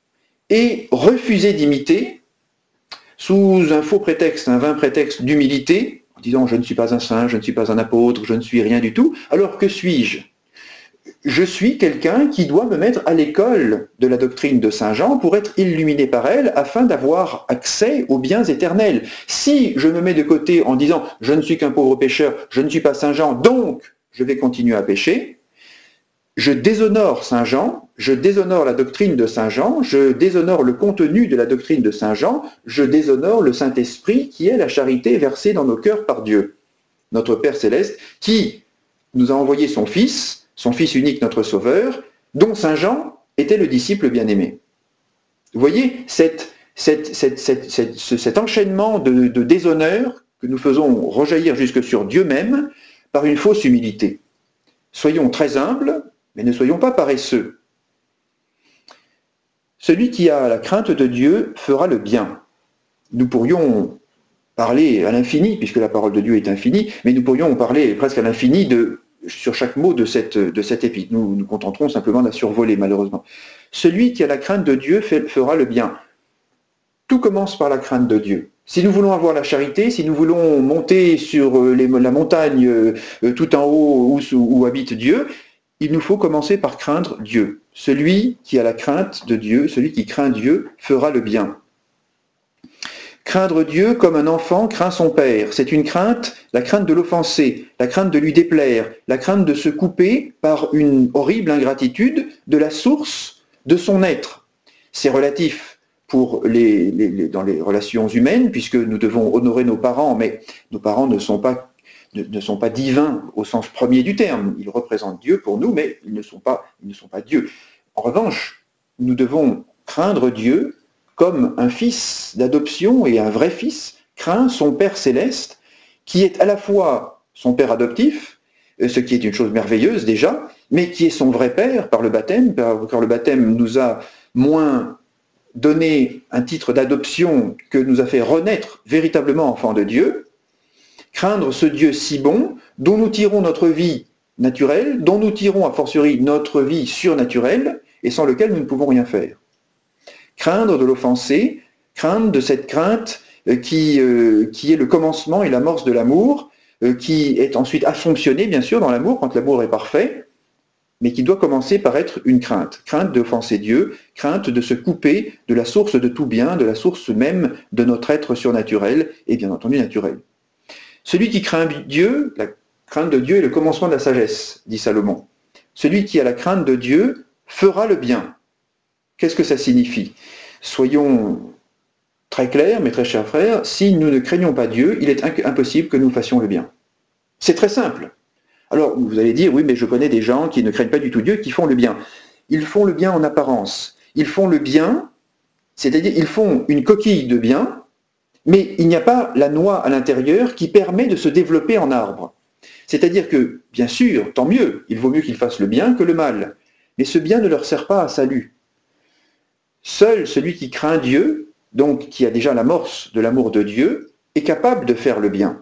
et refuser d'imiter sous un faux prétexte, un vain prétexte d'humilité, en disant je ne suis pas un saint, je ne suis pas un apôtre, je ne suis rien du tout. Alors que suis-je? Je suis quelqu'un qui doit me mettre à l'école de la doctrine de Saint Jean pour être illuminé par elle afin d'avoir accès aux biens éternels. Si je me mets de côté en disant je ne suis qu'un pauvre pécheur, je ne suis pas Saint Jean, donc je vais continuer à pécher, je déshonore Saint Jean, je déshonore la doctrine de Saint Jean, je déshonore le contenu de la doctrine de Saint Jean, je déshonore le Saint-Esprit qui est la charité versée dans nos cœurs par Dieu, notre Père Céleste, qui nous a envoyé son Fils, son Fils unique, notre Sauveur, dont Saint Jean était le disciple bien-aimé. Vous voyez cette, cette, cette, cette, cette, cet enchaînement de, de déshonneur que nous faisons rejaillir jusque sur Dieu même par une fausse humilité. Soyons très humbles, mais ne soyons pas paresseux. Celui qui a la crainte de Dieu fera le bien. Nous pourrions parler à l'infini, puisque la parole de Dieu est infinie, mais nous pourrions parler presque à l'infini de, sur chaque mot de cette, de cette épître. Nous nous contenterons simplement de la survoler, malheureusement. Celui qui a la crainte de Dieu fait, fera le bien. Tout commence par la crainte de Dieu. Si nous voulons avoir la charité, si nous voulons monter sur les, la montagne euh, tout en haut où, où habite Dieu, il nous faut commencer par craindre Dieu. Celui qui a la crainte de Dieu, celui qui craint Dieu, fera le bien. Craindre Dieu comme un enfant craint son père. C'est une crainte, la crainte de l'offenser, la crainte de lui déplaire, la crainte de se couper par une horrible ingratitude de la source de son être. C'est relatif pour les, les, les, dans les relations humaines, puisque nous devons honorer nos parents, mais nos parents ne sont pas ne sont pas divins au sens premier du terme. Ils représentent Dieu pour nous, mais ils ne sont pas, ils ne sont pas Dieu. En revanche, nous devons craindre Dieu comme un fils d'adoption et un vrai fils craint son Père céleste, qui est à la fois son Père adoptif, ce qui est une chose merveilleuse déjà, mais qui est son vrai Père par le baptême, car le baptême nous a moins donné un titre d'adoption que nous a fait renaître véritablement enfants de Dieu. Craindre ce Dieu si bon, dont nous tirons notre vie naturelle, dont nous tirons a fortiori notre vie surnaturelle, et sans lequel nous ne pouvons rien faire. Craindre de l'offenser, craindre de cette crainte qui, euh, qui est le commencement et l'amorce de l'amour, euh, qui est ensuite assomptionnée, bien sûr, dans l'amour, quand l'amour est parfait, mais qui doit commencer par être une crainte. Crainte d'offenser Dieu, crainte de se couper de la source de tout bien, de la source même de notre être surnaturel, et bien entendu naturel. Celui qui craint Dieu, la crainte de Dieu est le commencement de la sagesse, dit Salomon. Celui qui a la crainte de Dieu fera le bien. Qu'est-ce que ça signifie? Soyons très clairs, mes très chers frères, si nous ne craignons pas Dieu, il est impossible que nous fassions le bien. C'est très simple. Alors, vous allez dire, oui, mais je connais des gens qui ne craignent pas du tout Dieu, qui font le bien. Ils font le bien en apparence. Ils font le bien, c'est-à-dire ils font une coquille de bien, mais il n'y a pas la noix à l'intérieur qui permet de se développer en arbre. C'est-à-dire que, bien sûr, tant mieux, il vaut mieux qu'ils fassent le bien que le mal. Mais ce bien ne leur sert pas à salut. Seul celui qui craint Dieu, donc qui a déjà l'amorce de l'amour de Dieu, est capable de faire le bien.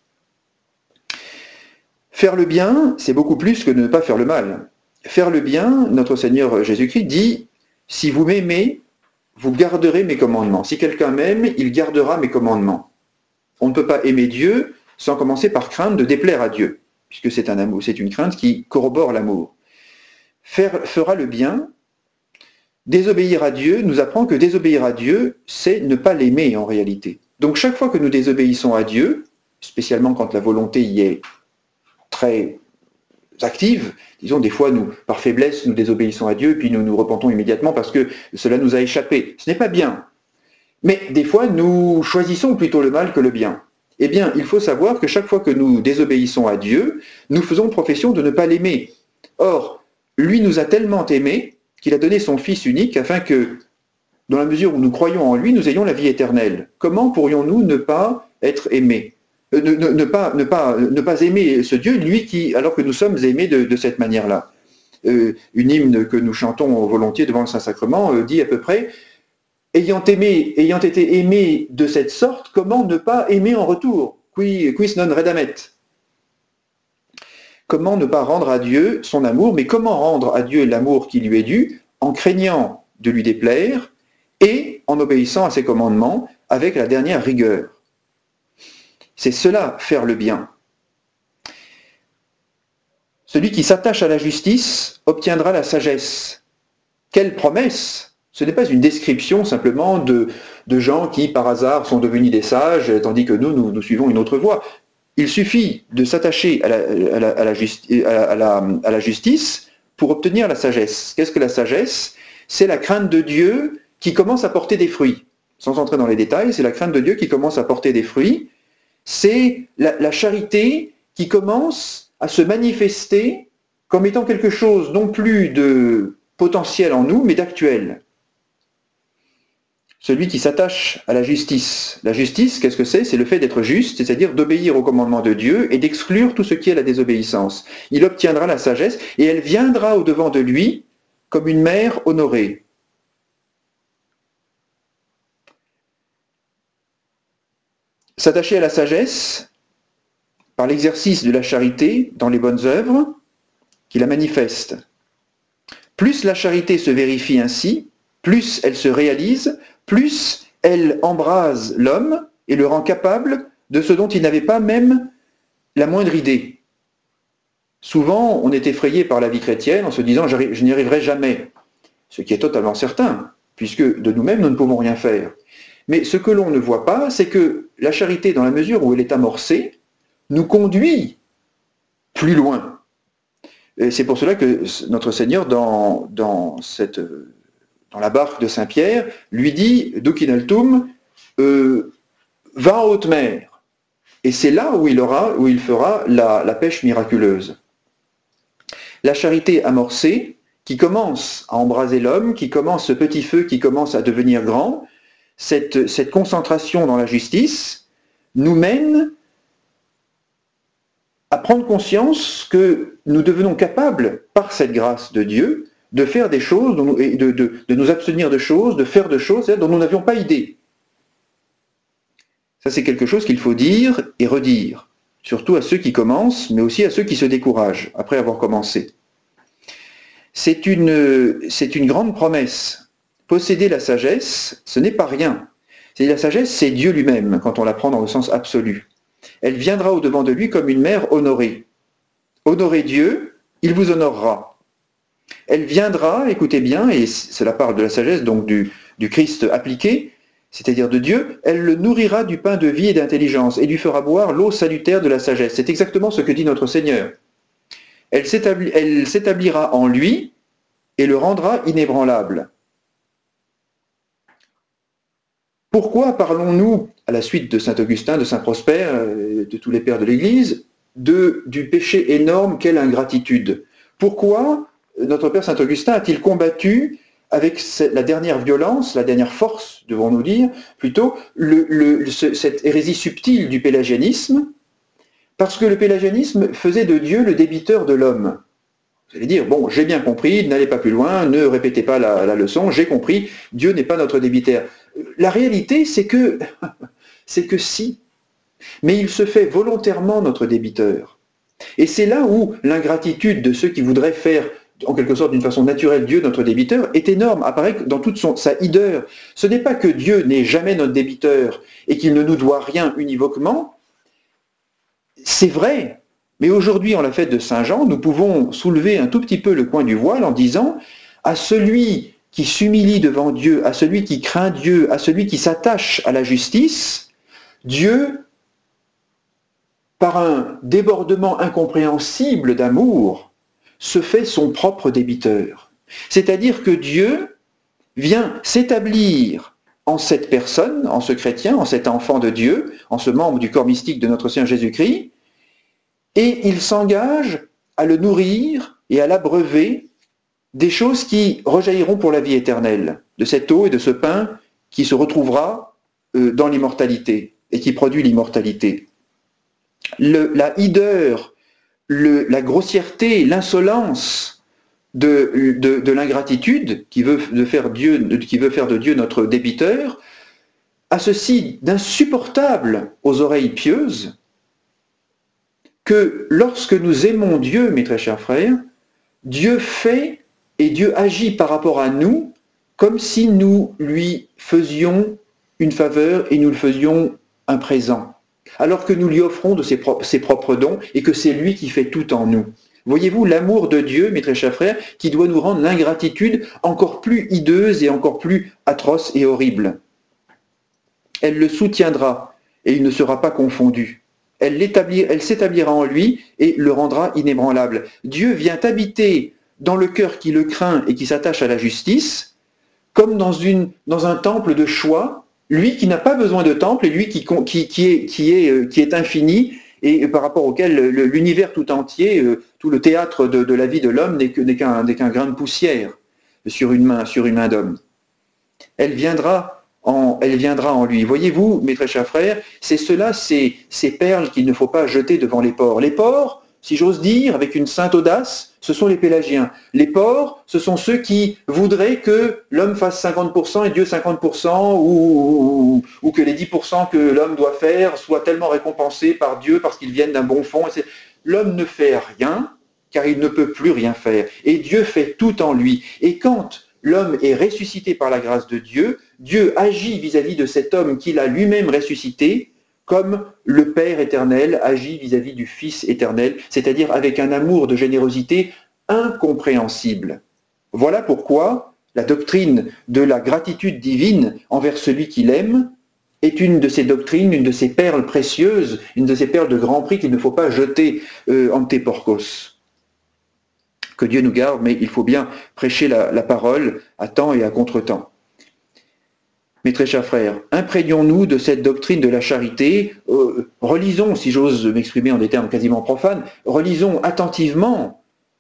Faire le bien, c'est beaucoup plus que de ne pas faire le mal. Faire le bien, notre Seigneur Jésus-Christ dit, si vous m'aimez, vous garderez mes commandements. Si quelqu'un m'aime, il gardera mes commandements. On ne peut pas aimer Dieu sans commencer par craindre de déplaire à Dieu, puisque c'est un amour, c'est une crainte qui corrobore l'amour. Faire fera le bien. Désobéir à Dieu nous apprend que désobéir à Dieu, c'est ne pas l'aimer en réalité. Donc chaque fois que nous désobéissons à Dieu, spécialement quand la volonté y est très active, disons des fois nous, par faiblesse, nous désobéissons à Dieu, puis nous nous repentons immédiatement parce que cela nous a échappé. Ce n'est pas bien. Mais des fois, nous choisissons plutôt le mal que le bien. Eh bien, il faut savoir que chaque fois que nous désobéissons à Dieu, nous faisons profession de ne pas l'aimer. Or, lui nous a tellement aimés qu'il a donné son Fils unique afin que, dans la mesure où nous croyons en lui, nous ayons la vie éternelle. Comment pourrions-nous ne pas être aimés ? Ne, ne, ne, pas, ne, pas, ne pas aimer ce Dieu, lui qui, alors que nous sommes aimés de, de cette manière-là. Euh, une hymne que nous chantons volontiers devant le Saint-Sacrement euh, dit à peu près « Ayant aimé, ayant été aimé de cette sorte, comment ne pas aimer en retour ? Qui, quis non redamet » Comment ne pas rendre à Dieu son amour, mais comment rendre à Dieu l'amour qui lui est dû en craignant de lui déplaire et en obéissant à ses commandements avec la dernière rigueur. C'est cela, faire le bien. Celui qui s'attache à la justice obtiendra la sagesse. Quelle promesse! Ce n'est pas une description simplement de, de gens qui, par hasard, sont devenus des sages, tandis que nous, nous, nous suivons une autre voie. Il suffit de s'attacher à la, à, la, à, la justi- à, la, à la justice pour obtenir la sagesse. Qu'est-ce que la sagesse? C'est la crainte de Dieu qui commence à porter des fruits. Sans entrer dans les détails, c'est la crainte de Dieu qui commence à porter des fruits. C'est la, la charité qui commence à se manifester comme étant quelque chose non plus de potentiel en nous, mais d'actuel. Celui qui s'attache à la justice. La justice, qu'est-ce que c'est? C'est le fait d'être juste, c'est-à-dire d'obéir au commandement de Dieu et d'exclure tout ce qui est la désobéissance. Il obtiendra la sagesse et elle viendra au-devant de lui comme une mère honorée. S'attacher à la sagesse par l'exercice de la charité dans les bonnes œuvres qui la manifeste. Plus la charité se vérifie ainsi, plus elle se réalise, plus elle embrase l'homme et le rend capable de ce dont il n'avait pas même la moindre idée. Souvent, on est effrayé par la vie chrétienne en se disant « je n'y arriverai jamais », ce qui est totalement certain, puisque de nous-mêmes, nous ne pouvons rien faire. Mais ce que l'on ne voit pas, c'est que la charité, dans la mesure où elle est amorcée, nous conduit plus loin. Et c'est pour cela que notre Seigneur, dans, dans, cette, dans la barque de Saint-Pierre, lui dit « Duc in altum, euh, va en haute mer ». Et c'est là où il, aura, où il fera la, la pêche miraculeuse. La charité amorcée, qui commence à embraser l'homme, qui commence ce petit feu qui commence à devenir grand, cette, cette concentration dans la justice, nous mène à prendre conscience que nous devenons capables, par cette grâce de Dieu, de faire des choses, de, de, de nous abstenir de choses, de faire de choses dont nous n'avions pas idée. Ça, c'est quelque chose qu'il faut dire et redire, surtout à ceux qui commencent, mais aussi à ceux qui se découragent après avoir commencé. C'est une, c'est une grande promesse. Posséder la sagesse, ce n'est pas rien. C'est la sagesse, c'est Dieu lui-même, quand on la prend dans le sens absolu. Elle viendra au-devant de lui comme une mère honorée. Honorez Dieu, il vous honorera. Elle viendra, écoutez bien, et cela parle de la sagesse, donc du, du Christ appliqué, c'est-à-dire de Dieu, elle le nourrira du pain de vie et d'intelligence, et lui fera boire l'eau salutaire de la sagesse. C'est exactement ce que dit notre Seigneur. Elle, s'établi, elle s'établira en lui et le rendra inébranlable. Pourquoi parlons-nous, à la suite de saint Augustin, de saint Prosper, de tous les pères de l'Église, de, du péché énorme qu'est l'ingratitude? Pourquoi notre père saint Augustin a-t-il combattu avec la dernière violence, la dernière force, devons-nous dire, plutôt, le, le, ce, cette hérésie subtile du pélagianisme? Parce que le pélagianisme faisait de Dieu le débiteur de l'homme. Vous allez dire, bon, j'ai bien compris, n'allez pas plus loin, ne répétez pas la, la leçon, j'ai compris, Dieu n'est pas notre débiteur. La réalité, c'est que, c'est que si, mais il se fait volontairement notre débiteur. Et c'est là où l'ingratitude de ceux qui voudraient faire, en quelque sorte d'une façon naturelle, Dieu notre débiteur, est énorme, apparaît dans toute son, sa hideur. Ce n'est pas que Dieu n'est jamais notre débiteur et qu'il ne nous doit rien univoquement, c'est vrai. Mais aujourd'hui, en la fête de Saint Jean, nous pouvons soulever un tout petit peu le coin du voile en disant à celui qui s'humilie devant Dieu, à celui qui craint Dieu, à celui qui s'attache à la justice, Dieu, par un débordement incompréhensible d'amour, se fait son propre débiteur. C'est-à-dire que Dieu vient s'établir en cette personne, en ce chrétien, en cet enfant de Dieu, en ce membre du corps mystique de notre Seigneur Jésus-Christ, et il s'engage à le nourrir et à l'abreuver des choses qui rejailliront pour la vie éternelle, de cette eau et de ce pain qui se retrouvera dans l'immortalité et qui produit l'immortalité. Le, la hideur, le, la grossièreté, l'insolence de, de, de l'ingratitude qui veut, de faire Dieu, qui veut faire de Dieu notre débiteur a ceci d'insupportable aux oreilles pieuses que lorsque nous aimons Dieu, mes très chers frères, Dieu fait et Dieu agit par rapport à nous comme si nous lui faisions une faveur et nous le faisions un présent, alors que nous lui offrons de ses propres, ses propres dons et que c'est lui qui fait tout en nous. Voyez-vous l'amour de Dieu, mes très chers frères, qui doit nous rendre l'ingratitude encore plus hideuse et encore plus atroce et horrible. Elle le soutiendra et il ne sera pas confondu. Elle, elle s'établira en lui et le rendra inébranlable. Dieu vient habiter dans le cœur qui le craint et qui s'attache à la justice, comme dans, une, dans un temple de choix, lui qui n'a pas besoin de temple et lui qui, qui, qui, est, qui, est, qui est infini et par rapport auquel l'univers tout entier, tout le théâtre de, de la vie de l'homme n'est qu'un qu'un grain de poussière sur une main, sur une main d'homme. Elle viendra En, elle viendra en lui. Voyez-vous, mes très chers frères, c'est cela, ces, ces perles qu'il ne faut pas jeter devant les porcs. Les porcs, si j'ose dire, avec une sainte audace, ce sont les pélagiens. Les porcs, ce sont ceux qui voudraient que l'homme fasse cinquante pour cent et Dieu cinquante pour cent, ou, ou, ou que les dix pour cent que l'homme doit faire soient tellement récompensés par Dieu parce qu'ils viennent d'un bon fond. L'homme ne fait rien, car il ne peut plus rien faire. Et Dieu fait tout en lui. Et quand l'homme est ressuscité par la grâce de Dieu, Dieu agit vis-à-vis de cet homme qu'il a lui-même ressuscité, comme le Père éternel agit vis-à-vis du Fils éternel, c'est-à-dire avec un amour de générosité incompréhensible. Voilà pourquoi la doctrine de la gratitude divine envers celui qu'il aime est une de ces doctrines, une de ces perles précieuses, une de ces perles de grand prix qu'il ne faut pas jeter euh, ante porcos. Que Dieu nous garde, mais il faut bien prêcher la, la parole à temps et à contre-temps. Mes très chers frères, imprégnons-nous de cette doctrine de la charité, euh, relisons, si j'ose m'exprimer en des termes quasiment profanes, relisons attentivement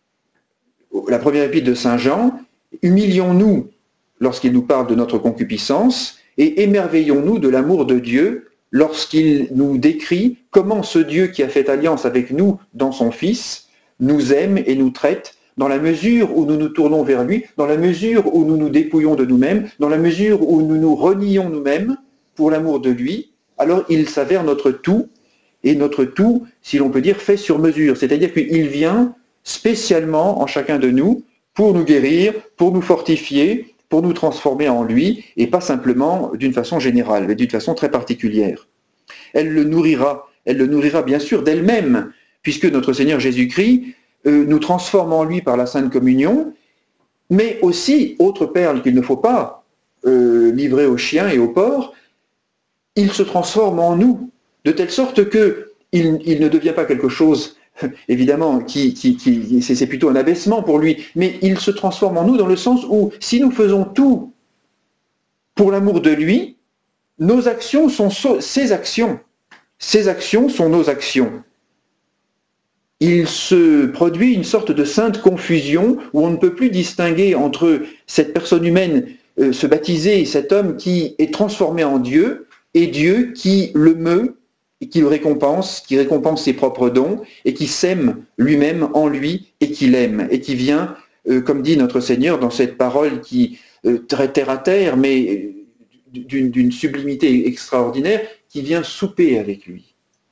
la première épître de Saint Jean, humilions-nous lorsqu'il nous parle de notre concupiscence et émerveillons-nous de l'amour de Dieu lorsqu'il nous décrit comment ce Dieu qui a fait alliance avec nous dans son Fils nous aime et nous traite dans la mesure où nous nous tournons vers lui, dans la mesure où nous nous dépouillons de nous-mêmes, dans la mesure où nous nous renions nous-mêmes pour l'amour de lui, alors il s'avère notre tout, et notre tout, si l'on peut dire, fait sur mesure. C'est-à-dire qu'il vient spécialement en chacun de nous pour nous guérir, pour nous fortifier, pour nous transformer en lui, et pas simplement d'une façon générale, mais d'une façon très particulière. Elle le nourrira, elle le nourrira bien sûr d'elle-même, puisque notre Seigneur Jésus-Christ euh, nous transforme en lui par la Sainte Communion, mais aussi, autre perle qu'il ne faut pas euh, livrer aux chiens et aux porcs, il se transforme en nous, de telle sorte que il, il ne devient pas quelque chose, évidemment, qui, qui, qui c'est plutôt un abaissement pour lui, mais il se transforme en nous dans le sens où, si nous faisons tout pour l'amour de lui, nos actions sont ses actions. Ses actions sont nos actions. Il se produit une sorte de sainte confusion où on ne peut plus distinguer entre cette personne humaine, euh, se baptiser, cet homme qui est transformé en Dieu, et Dieu qui le meut et qui le récompense, qui récompense ses propres dons et qui s'aime lui-même en lui et qui l'aime et qui vient, euh, comme dit notre Seigneur dans cette parole qui euh, très terre à terre, mais d'une, d'une sublimité extraordinaire, qui vient souper avec lui.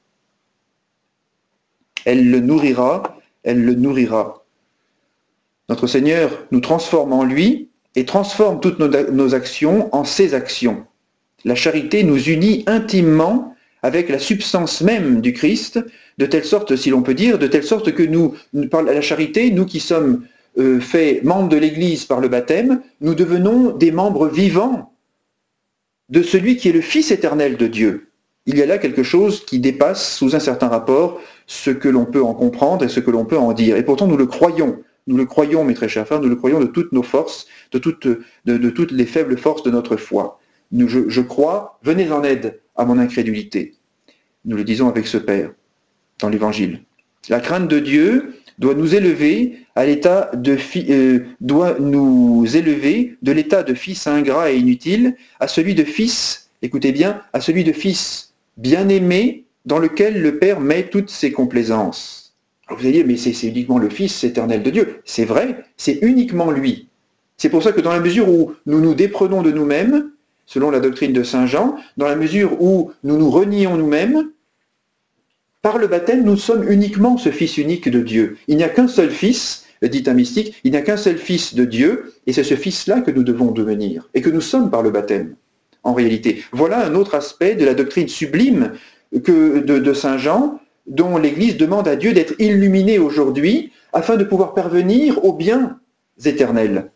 Elle le nourrira, elle le nourrira. Notre Seigneur nous transforme en lui et transforme toutes nos, nos actions en ses actions. La charité nous unit intimement avec la substance même du Christ, de telle sorte, si l'on peut dire, de telle sorte que nous, par la charité, nous qui sommes euh, faits membres de l'Église par le baptême, nous devenons des membres vivants de celui qui est le Fils éternel de Dieu. Il y a là quelque chose qui dépasse, sous un certain rapport, ce que l'on peut en comprendre et ce que l'on peut en dire. Et pourtant, nous le croyons. Nous le croyons, mes très chers frères, nous le croyons de toutes nos forces, de toutes, de, de toutes les faibles forces de notre foi. Nous, je, je crois, venez en aide à mon incrédulité. Nous le disons avec ce Père, dans l'Évangile. La crainte de Dieu doit nous élever à l'état de fi, euh, doit nous élever de l'état de fils ingrat et inutile à celui de fils, écoutez bien, à celui de fils bien-aimé dans lequel le Père met toutes ses complaisances. Alors vous allez dire, mais c'est, c'est uniquement le Fils éternel de Dieu. C'est vrai, c'est uniquement lui. C'est pour ça que dans la mesure où nous nous déprenons de nous-mêmes, selon la doctrine de Saint Jean, dans la mesure où nous nous renions nous-mêmes, par le baptême, nous sommes uniquement ce Fils unique de Dieu. Il n'y a qu'un seul Fils, dit un mystique, il n'y a qu'un seul Fils de Dieu, et c'est ce Fils-là que nous devons devenir, et que nous sommes par le baptême, en réalité. Voilà un autre aspect de la doctrine sublime que de, de Saint Jean, dont l'Église demande à Dieu d'être illuminé aujourd'hui, afin de pouvoir parvenir aux biens éternels.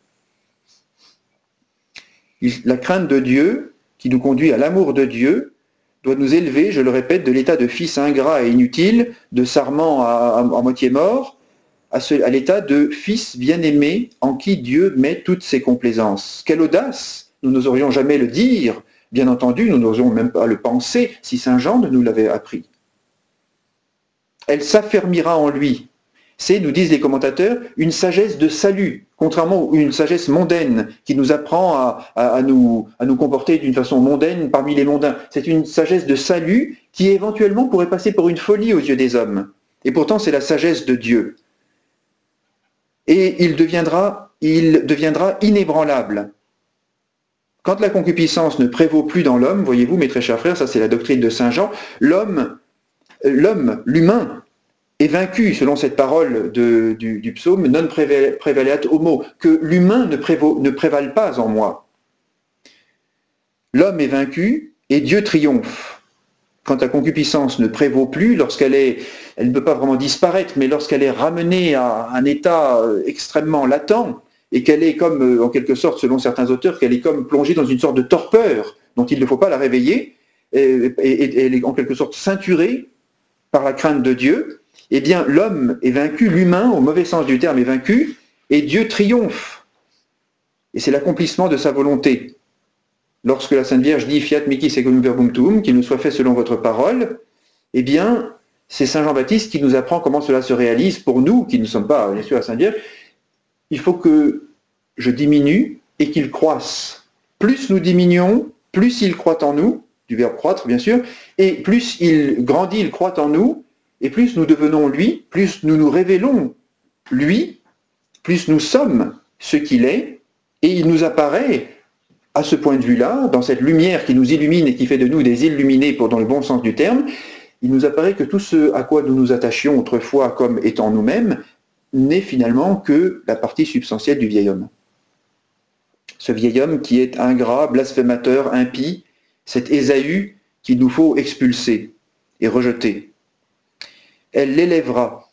La crainte de Dieu, qui nous conduit à l'amour de Dieu, doit nous élever, je le répète, de l'état de fils ingrat et inutile, de sarment à, à, à moitié mort, à, ce, à l'état de fils bien-aimé en qui Dieu met toutes ses complaisances. Quelle audace! Nous n'oserions jamais le dire, bien entendu, nous n'oserions même pas le penser si Saint Jean ne nous l'avait appris. Elle s'affermira en lui. C'est, nous disent les commentateurs, une sagesse de salut, contrairement à une sagesse mondaine qui nous apprend à, à, à, nous, à nous comporter d'une façon mondaine parmi les mondains. C'est une sagesse de salut qui éventuellement pourrait passer pour une folie aux yeux des hommes. Et pourtant, c'est la sagesse de Dieu. Et il deviendra, il deviendra inébranlable. Quand la concupiscence ne prévaut plus dans l'homme, voyez-vous, mes très chers frères, ça c'est la doctrine de Saint Jean, l'homme, l'homme, l'humain, est vaincu, selon cette parole de, du, du psaume, non prévaleat homo, que l'humain ne, ne prévale pas en moi. L'homme est vaincu et Dieu triomphe. Quand la concupiscence ne prévaut plus, lorsqu'elle est, elle ne peut pas vraiment disparaître, mais lorsqu'elle est ramenée à un état extrêmement latent, et qu'elle est comme, en quelque sorte, selon certains auteurs, qu'elle est comme plongée dans une sorte de torpeur, dont il ne faut pas la réveiller, et, et, et elle est en quelque sorte ceinturée par la crainte de Dieu, eh bien l'homme est vaincu, l'humain, au mauvais sens du terme, est vaincu, et Dieu triomphe. Et c'est l'accomplissement de sa volonté. Lorsque la Sainte Vierge dit « Fiat mihi secundum verbum tuum », qu'il nous soit fait selon votre parole, eh bien, c'est Saint Jean-Baptiste qui nous apprend comment cela se réalise pour nous, qui ne sommes pas, bien sûr, la Sainte Vierge. Il faut que je diminue et qu'il croisse. Plus nous diminuons, plus il croît en nous, du verbe croître, bien sûr, et plus il grandit, il croît en nous, et plus nous devenons lui, plus nous nous révélons lui, plus nous sommes ce qu'il est, et il nous apparaît, à ce point de vue-là, dans cette lumière qui nous illumine et qui fait de nous des illuminés pour dans le bon sens du terme, il nous apparaît que tout ce à quoi nous nous attachions autrefois comme étant nous-mêmes n'est finalement que la partie substantielle du vieil homme. Ce vieil homme qui est ingrat, blasphémateur, impie, cet Ésaü qu'il nous faut expulser et rejeter. Elle l'élèvera.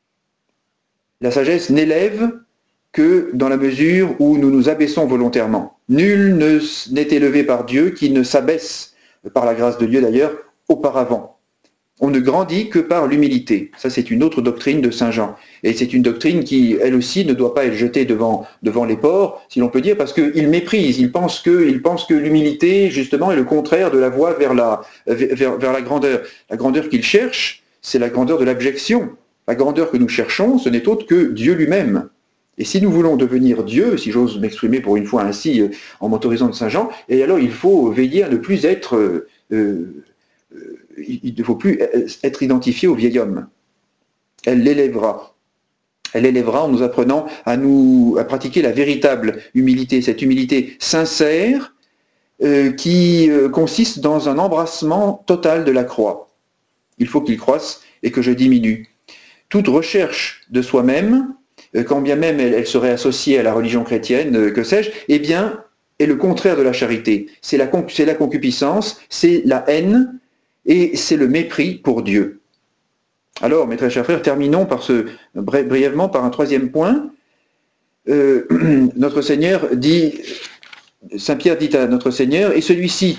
La sagesse n'élève que dans la mesure où nous nous abaissons volontairement. Nul n'est élevé par Dieu qui ne s'abaisse, par la grâce de Dieu d'ailleurs, auparavant. On ne grandit que par l'humilité. Ça, c'est une autre doctrine de Saint Jean. Et c'est une doctrine qui, elle aussi, ne doit pas être jetée devant, devant les porcs, si l'on peut dire, parce qu'il méprise. Il pense que, il pense que l'humilité, justement, est le contraire de la voie vers la, vers, vers la grandeur. La grandeur qu'il cherche, c'est la grandeur de l'abjection. La grandeur que nous cherchons, ce n'est autre que Dieu lui-même. Et si nous voulons devenir Dieu, si j'ose m'exprimer pour une fois ainsi en m'autorisant de Saint Jean, et alors il faut veiller à ne plus être... Euh, euh, il ne faut plus être identifié au vieil homme. Elle l'élèvera. Elle l'élèvera en nous apprenant à, nous, à pratiquer la véritable humilité, cette humilité sincère euh, qui euh, consiste dans un embrassement total de la croix. Il faut qu'il croisse et que je diminue. Toute recherche de soi-même, euh, quand bien même elle, elle serait associée à la religion chrétienne, euh, que sais-je, eh bien, est le contraire de la charité. C'est la, c'est la concupiscence, c'est la haine, et c'est le mépris pour Dieu. Alors, mes très chers frères, terminons par ce, brièvement par un troisième point. Euh, notre Seigneur dit, Saint Pierre dit à notre Seigneur, et celui-ci,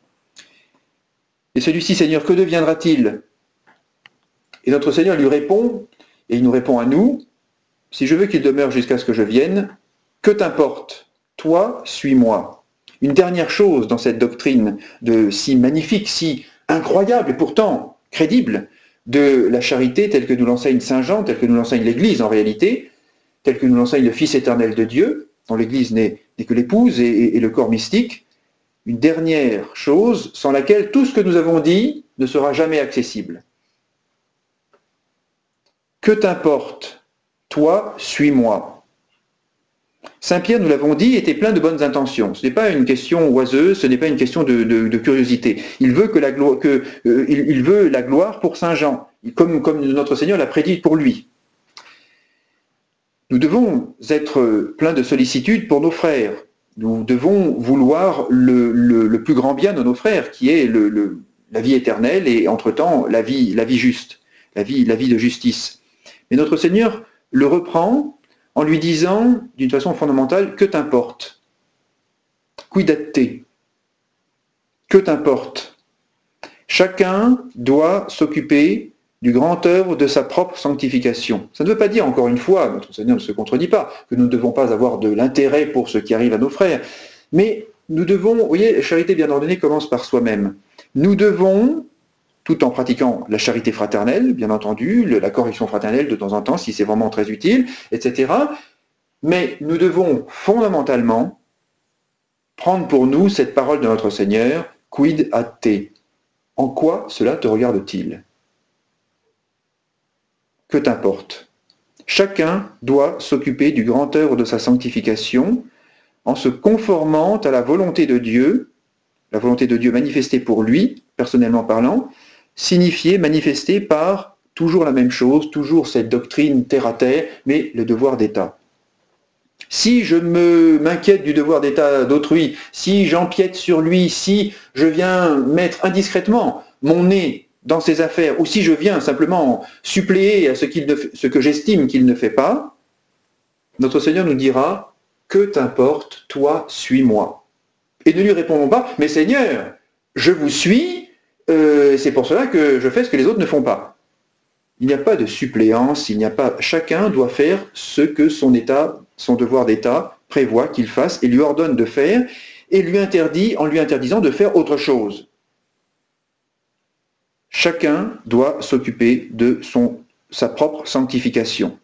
et celui-ci, Seigneur, que deviendra-t-il? Et notre Seigneur lui répond, et il nous répond à nous, si je veux qu'il demeure jusqu'à ce que je vienne, que t'importe? Toi, suis-moi. Une dernière chose dans cette doctrine de si magnifique, si incroyable et pourtant crédible de la charité telle que nous l'enseigne Saint Jean, telle que nous l'enseigne l'Église en réalité, telle que nous l'enseigne le Fils éternel de Dieu, dont l'Église n'est que l'épouse et, et, et le corps mystique, une dernière chose sans laquelle tout ce que nous avons dit ne sera jamais accessible. Que t'importe? Toi, suis-moi. Saint Pierre, nous l'avons dit, était plein de bonnes intentions. Ce n'est pas une question oiseuse, ce n'est pas une question de, de, de curiosité. Il veut, que la gloire, que, euh, il, il veut la gloire pour Saint Jean, comme, comme notre Seigneur l'a prédit pour lui. Nous devons être pleins de sollicitude pour nos frères. Nous devons vouloir le, le, le plus grand bien de nos frères, qui est le, le, la vie éternelle et, entre-temps, la vie, la vie juste, la vie, la vie de justice. Mais notre Seigneur le reprend en lui disant, d'une façon fondamentale, « Que t'importe ? Quid te ? Que t'importe ? Chacun doit s'occuper du grand œuvre de sa propre sanctification. » Ça ne veut pas dire, encore une fois, notre Seigneur ne se contredit pas, que nous ne devons pas avoir de l'intérêt pour ce qui arrive à nos frères, mais nous devons, vous voyez, la charité bien ordonnée commence par soi-même. Nous devons, tout en pratiquant la charité fraternelle, bien entendu, la correction fraternelle de temps en temps, si c'est vraiment très utile, et cetera, mais nous devons fondamentalement prendre pour nous cette parole de notre Seigneur, « Quid ad te » ? En quoi cela te regarde-t-il ? Que t'importe ? Chacun doit s'occuper du grand œuvre de sa sanctification en se conformant à la volonté de Dieu, la volonté de Dieu manifestée pour lui, personnellement parlant, signifiée, manifestée par toujours la même chose, toujours cette doctrine terre à terre, mais le devoir d'État. Si je me m'inquiète du devoir d'État d'autrui, si j'empiète sur lui, si je viens mettre indiscrètement mon nez dans ses affaires, ou si je viens simplement suppléer à ce, qu'il ne, ce que j'estime qu'il ne fait pas, notre Seigneur nous dira « Que t'importe, toi, suis-moi » Et ne lui répondons pas « Mais Seigneur, je vous suis, euh, c'est pour cela que je fais ce que les autres ne font pas. » Il n'y a pas de suppléance, il n'y a pas. Chacun doit faire ce que son état, son devoir d'État prévoit qu'il fasse et lui ordonne de faire, et lui interdit en lui interdisant de faire autre chose. Chacun doit s'occuper de son, sa propre sanctification.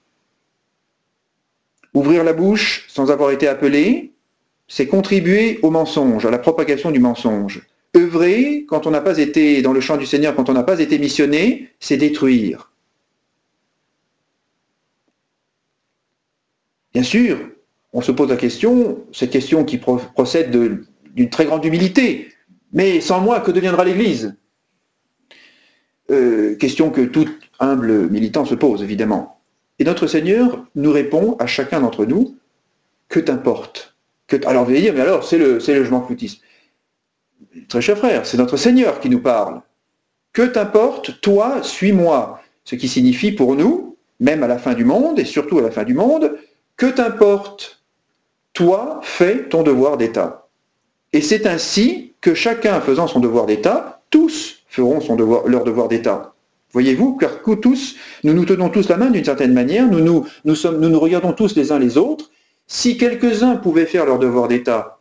Ouvrir la bouche sans avoir été appelé, c'est contribuer au mensonge, à la propagation du mensonge. Œuvrer, quand on n'a pas été dans le champ du Seigneur, quand on n'a pas été missionné, c'est détruire. Bien sûr, on se pose la question, cette question qui pro- procède de, d'une très grande humilité, mais sans moi, que deviendra l'Église ? euh, Question que tout humble militant se pose, évidemment. Et notre Seigneur nous répond à chacun d'entre nous, que t'importe ? que t- Alors vous allez dire, mais alors, c'est le, c'est le je m'en foutisme. Très cher frère, c'est notre Seigneur qui nous parle. Que t'importe, toi, suis-moi. Ce qui signifie pour nous, même à la fin du monde, et surtout à la fin du monde, que t'importe, toi, fais ton devoir d'État. Et c'est ainsi que chacun faisant son devoir d'État, tous feront son devoir, leur devoir d'État. Voyez-vous, car tous, nous nous tenons tous la main d'une certaine manière, nous nous, nous, sommes, nous nous regardons tous les uns les autres. Si quelques-uns pouvaient faire leur devoir d'État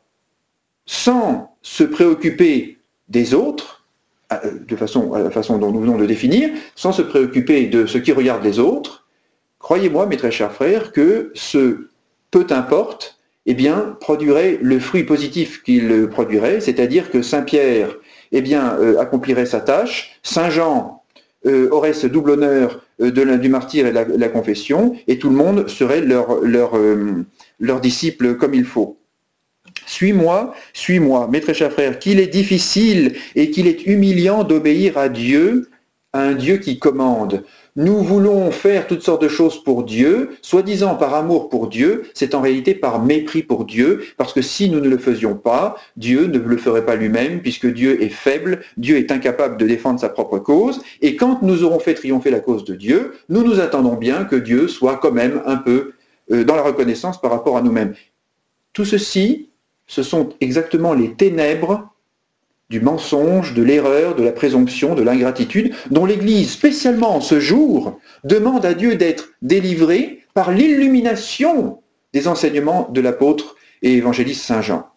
sans se préoccuper des autres, de façon, à la façon dont nous venons de définir, sans se préoccuper de ce qui regarde les autres, croyez-moi, mes très chers frères, que ce peu importe, eh bien, produirait le fruit positif qu'il produirait, c'est-à-dire que Saint Pierre, eh bien, euh, accomplirait sa tâche, Saint Jean euh, aurait ce double honneur euh, de la, du martyre et de la, la confession, et tout le monde serait leur, leur, euh, leur disciple comme il faut. Suis-moi, suis-moi, mes très chers frères, qu'il est difficile et qu'il est humiliant d'obéir à Dieu, à un Dieu qui commande. Nous voulons faire toutes sortes de choses pour Dieu, soi-disant par amour pour Dieu, c'est en réalité par mépris pour Dieu, parce que si nous ne le faisions pas, Dieu ne le ferait pas lui-même, puisque Dieu est faible, Dieu est incapable de défendre sa propre cause, et quand nous aurons fait triompher la cause de Dieu, nous nous attendons bien que Dieu soit quand même un peu euh, dans la reconnaissance par rapport à nous-mêmes. Tout ceci, ce sont exactement les ténèbres du mensonge, de l'erreur, de la présomption, de l'ingratitude, dont l'Église, spécialement en ce jour, demande à Dieu d'être délivrée par l'illumination des enseignements de l'apôtre et évangéliste Saint Jean.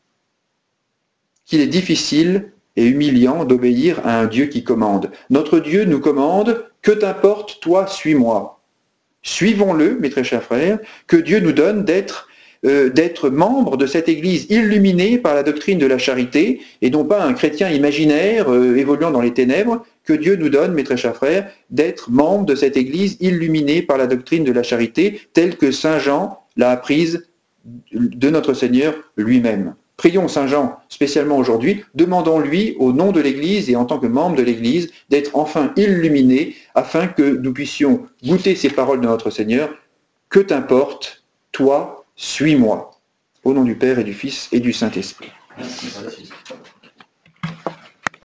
Qu'il est difficile et humiliant d'obéir à un Dieu qui commande. Notre Dieu nous commande « Que t'importe, toi, suis-moi ». Suivons-le, mes très chers frères, que Dieu nous donne d'être Euh, d'être membre de cette Église illuminée par la doctrine de la charité, et non pas un chrétien imaginaire euh, évoluant dans les ténèbres, que Dieu nous donne, mes très chers frères, d'être membre de cette Église illuminée par la doctrine de la charité, telle que Saint Jean l'a apprise de notre Seigneur lui-même. Prions Saint Jean spécialement aujourd'hui, demandons-lui au nom de l'Église et en tant que membre de l'Église d'être enfin illuminé afin que nous puissions goûter ces paroles de notre Seigneur. Que t'importe, toi, suis-moi. Au nom du Père et du Fils et du Saint-Esprit. Merci.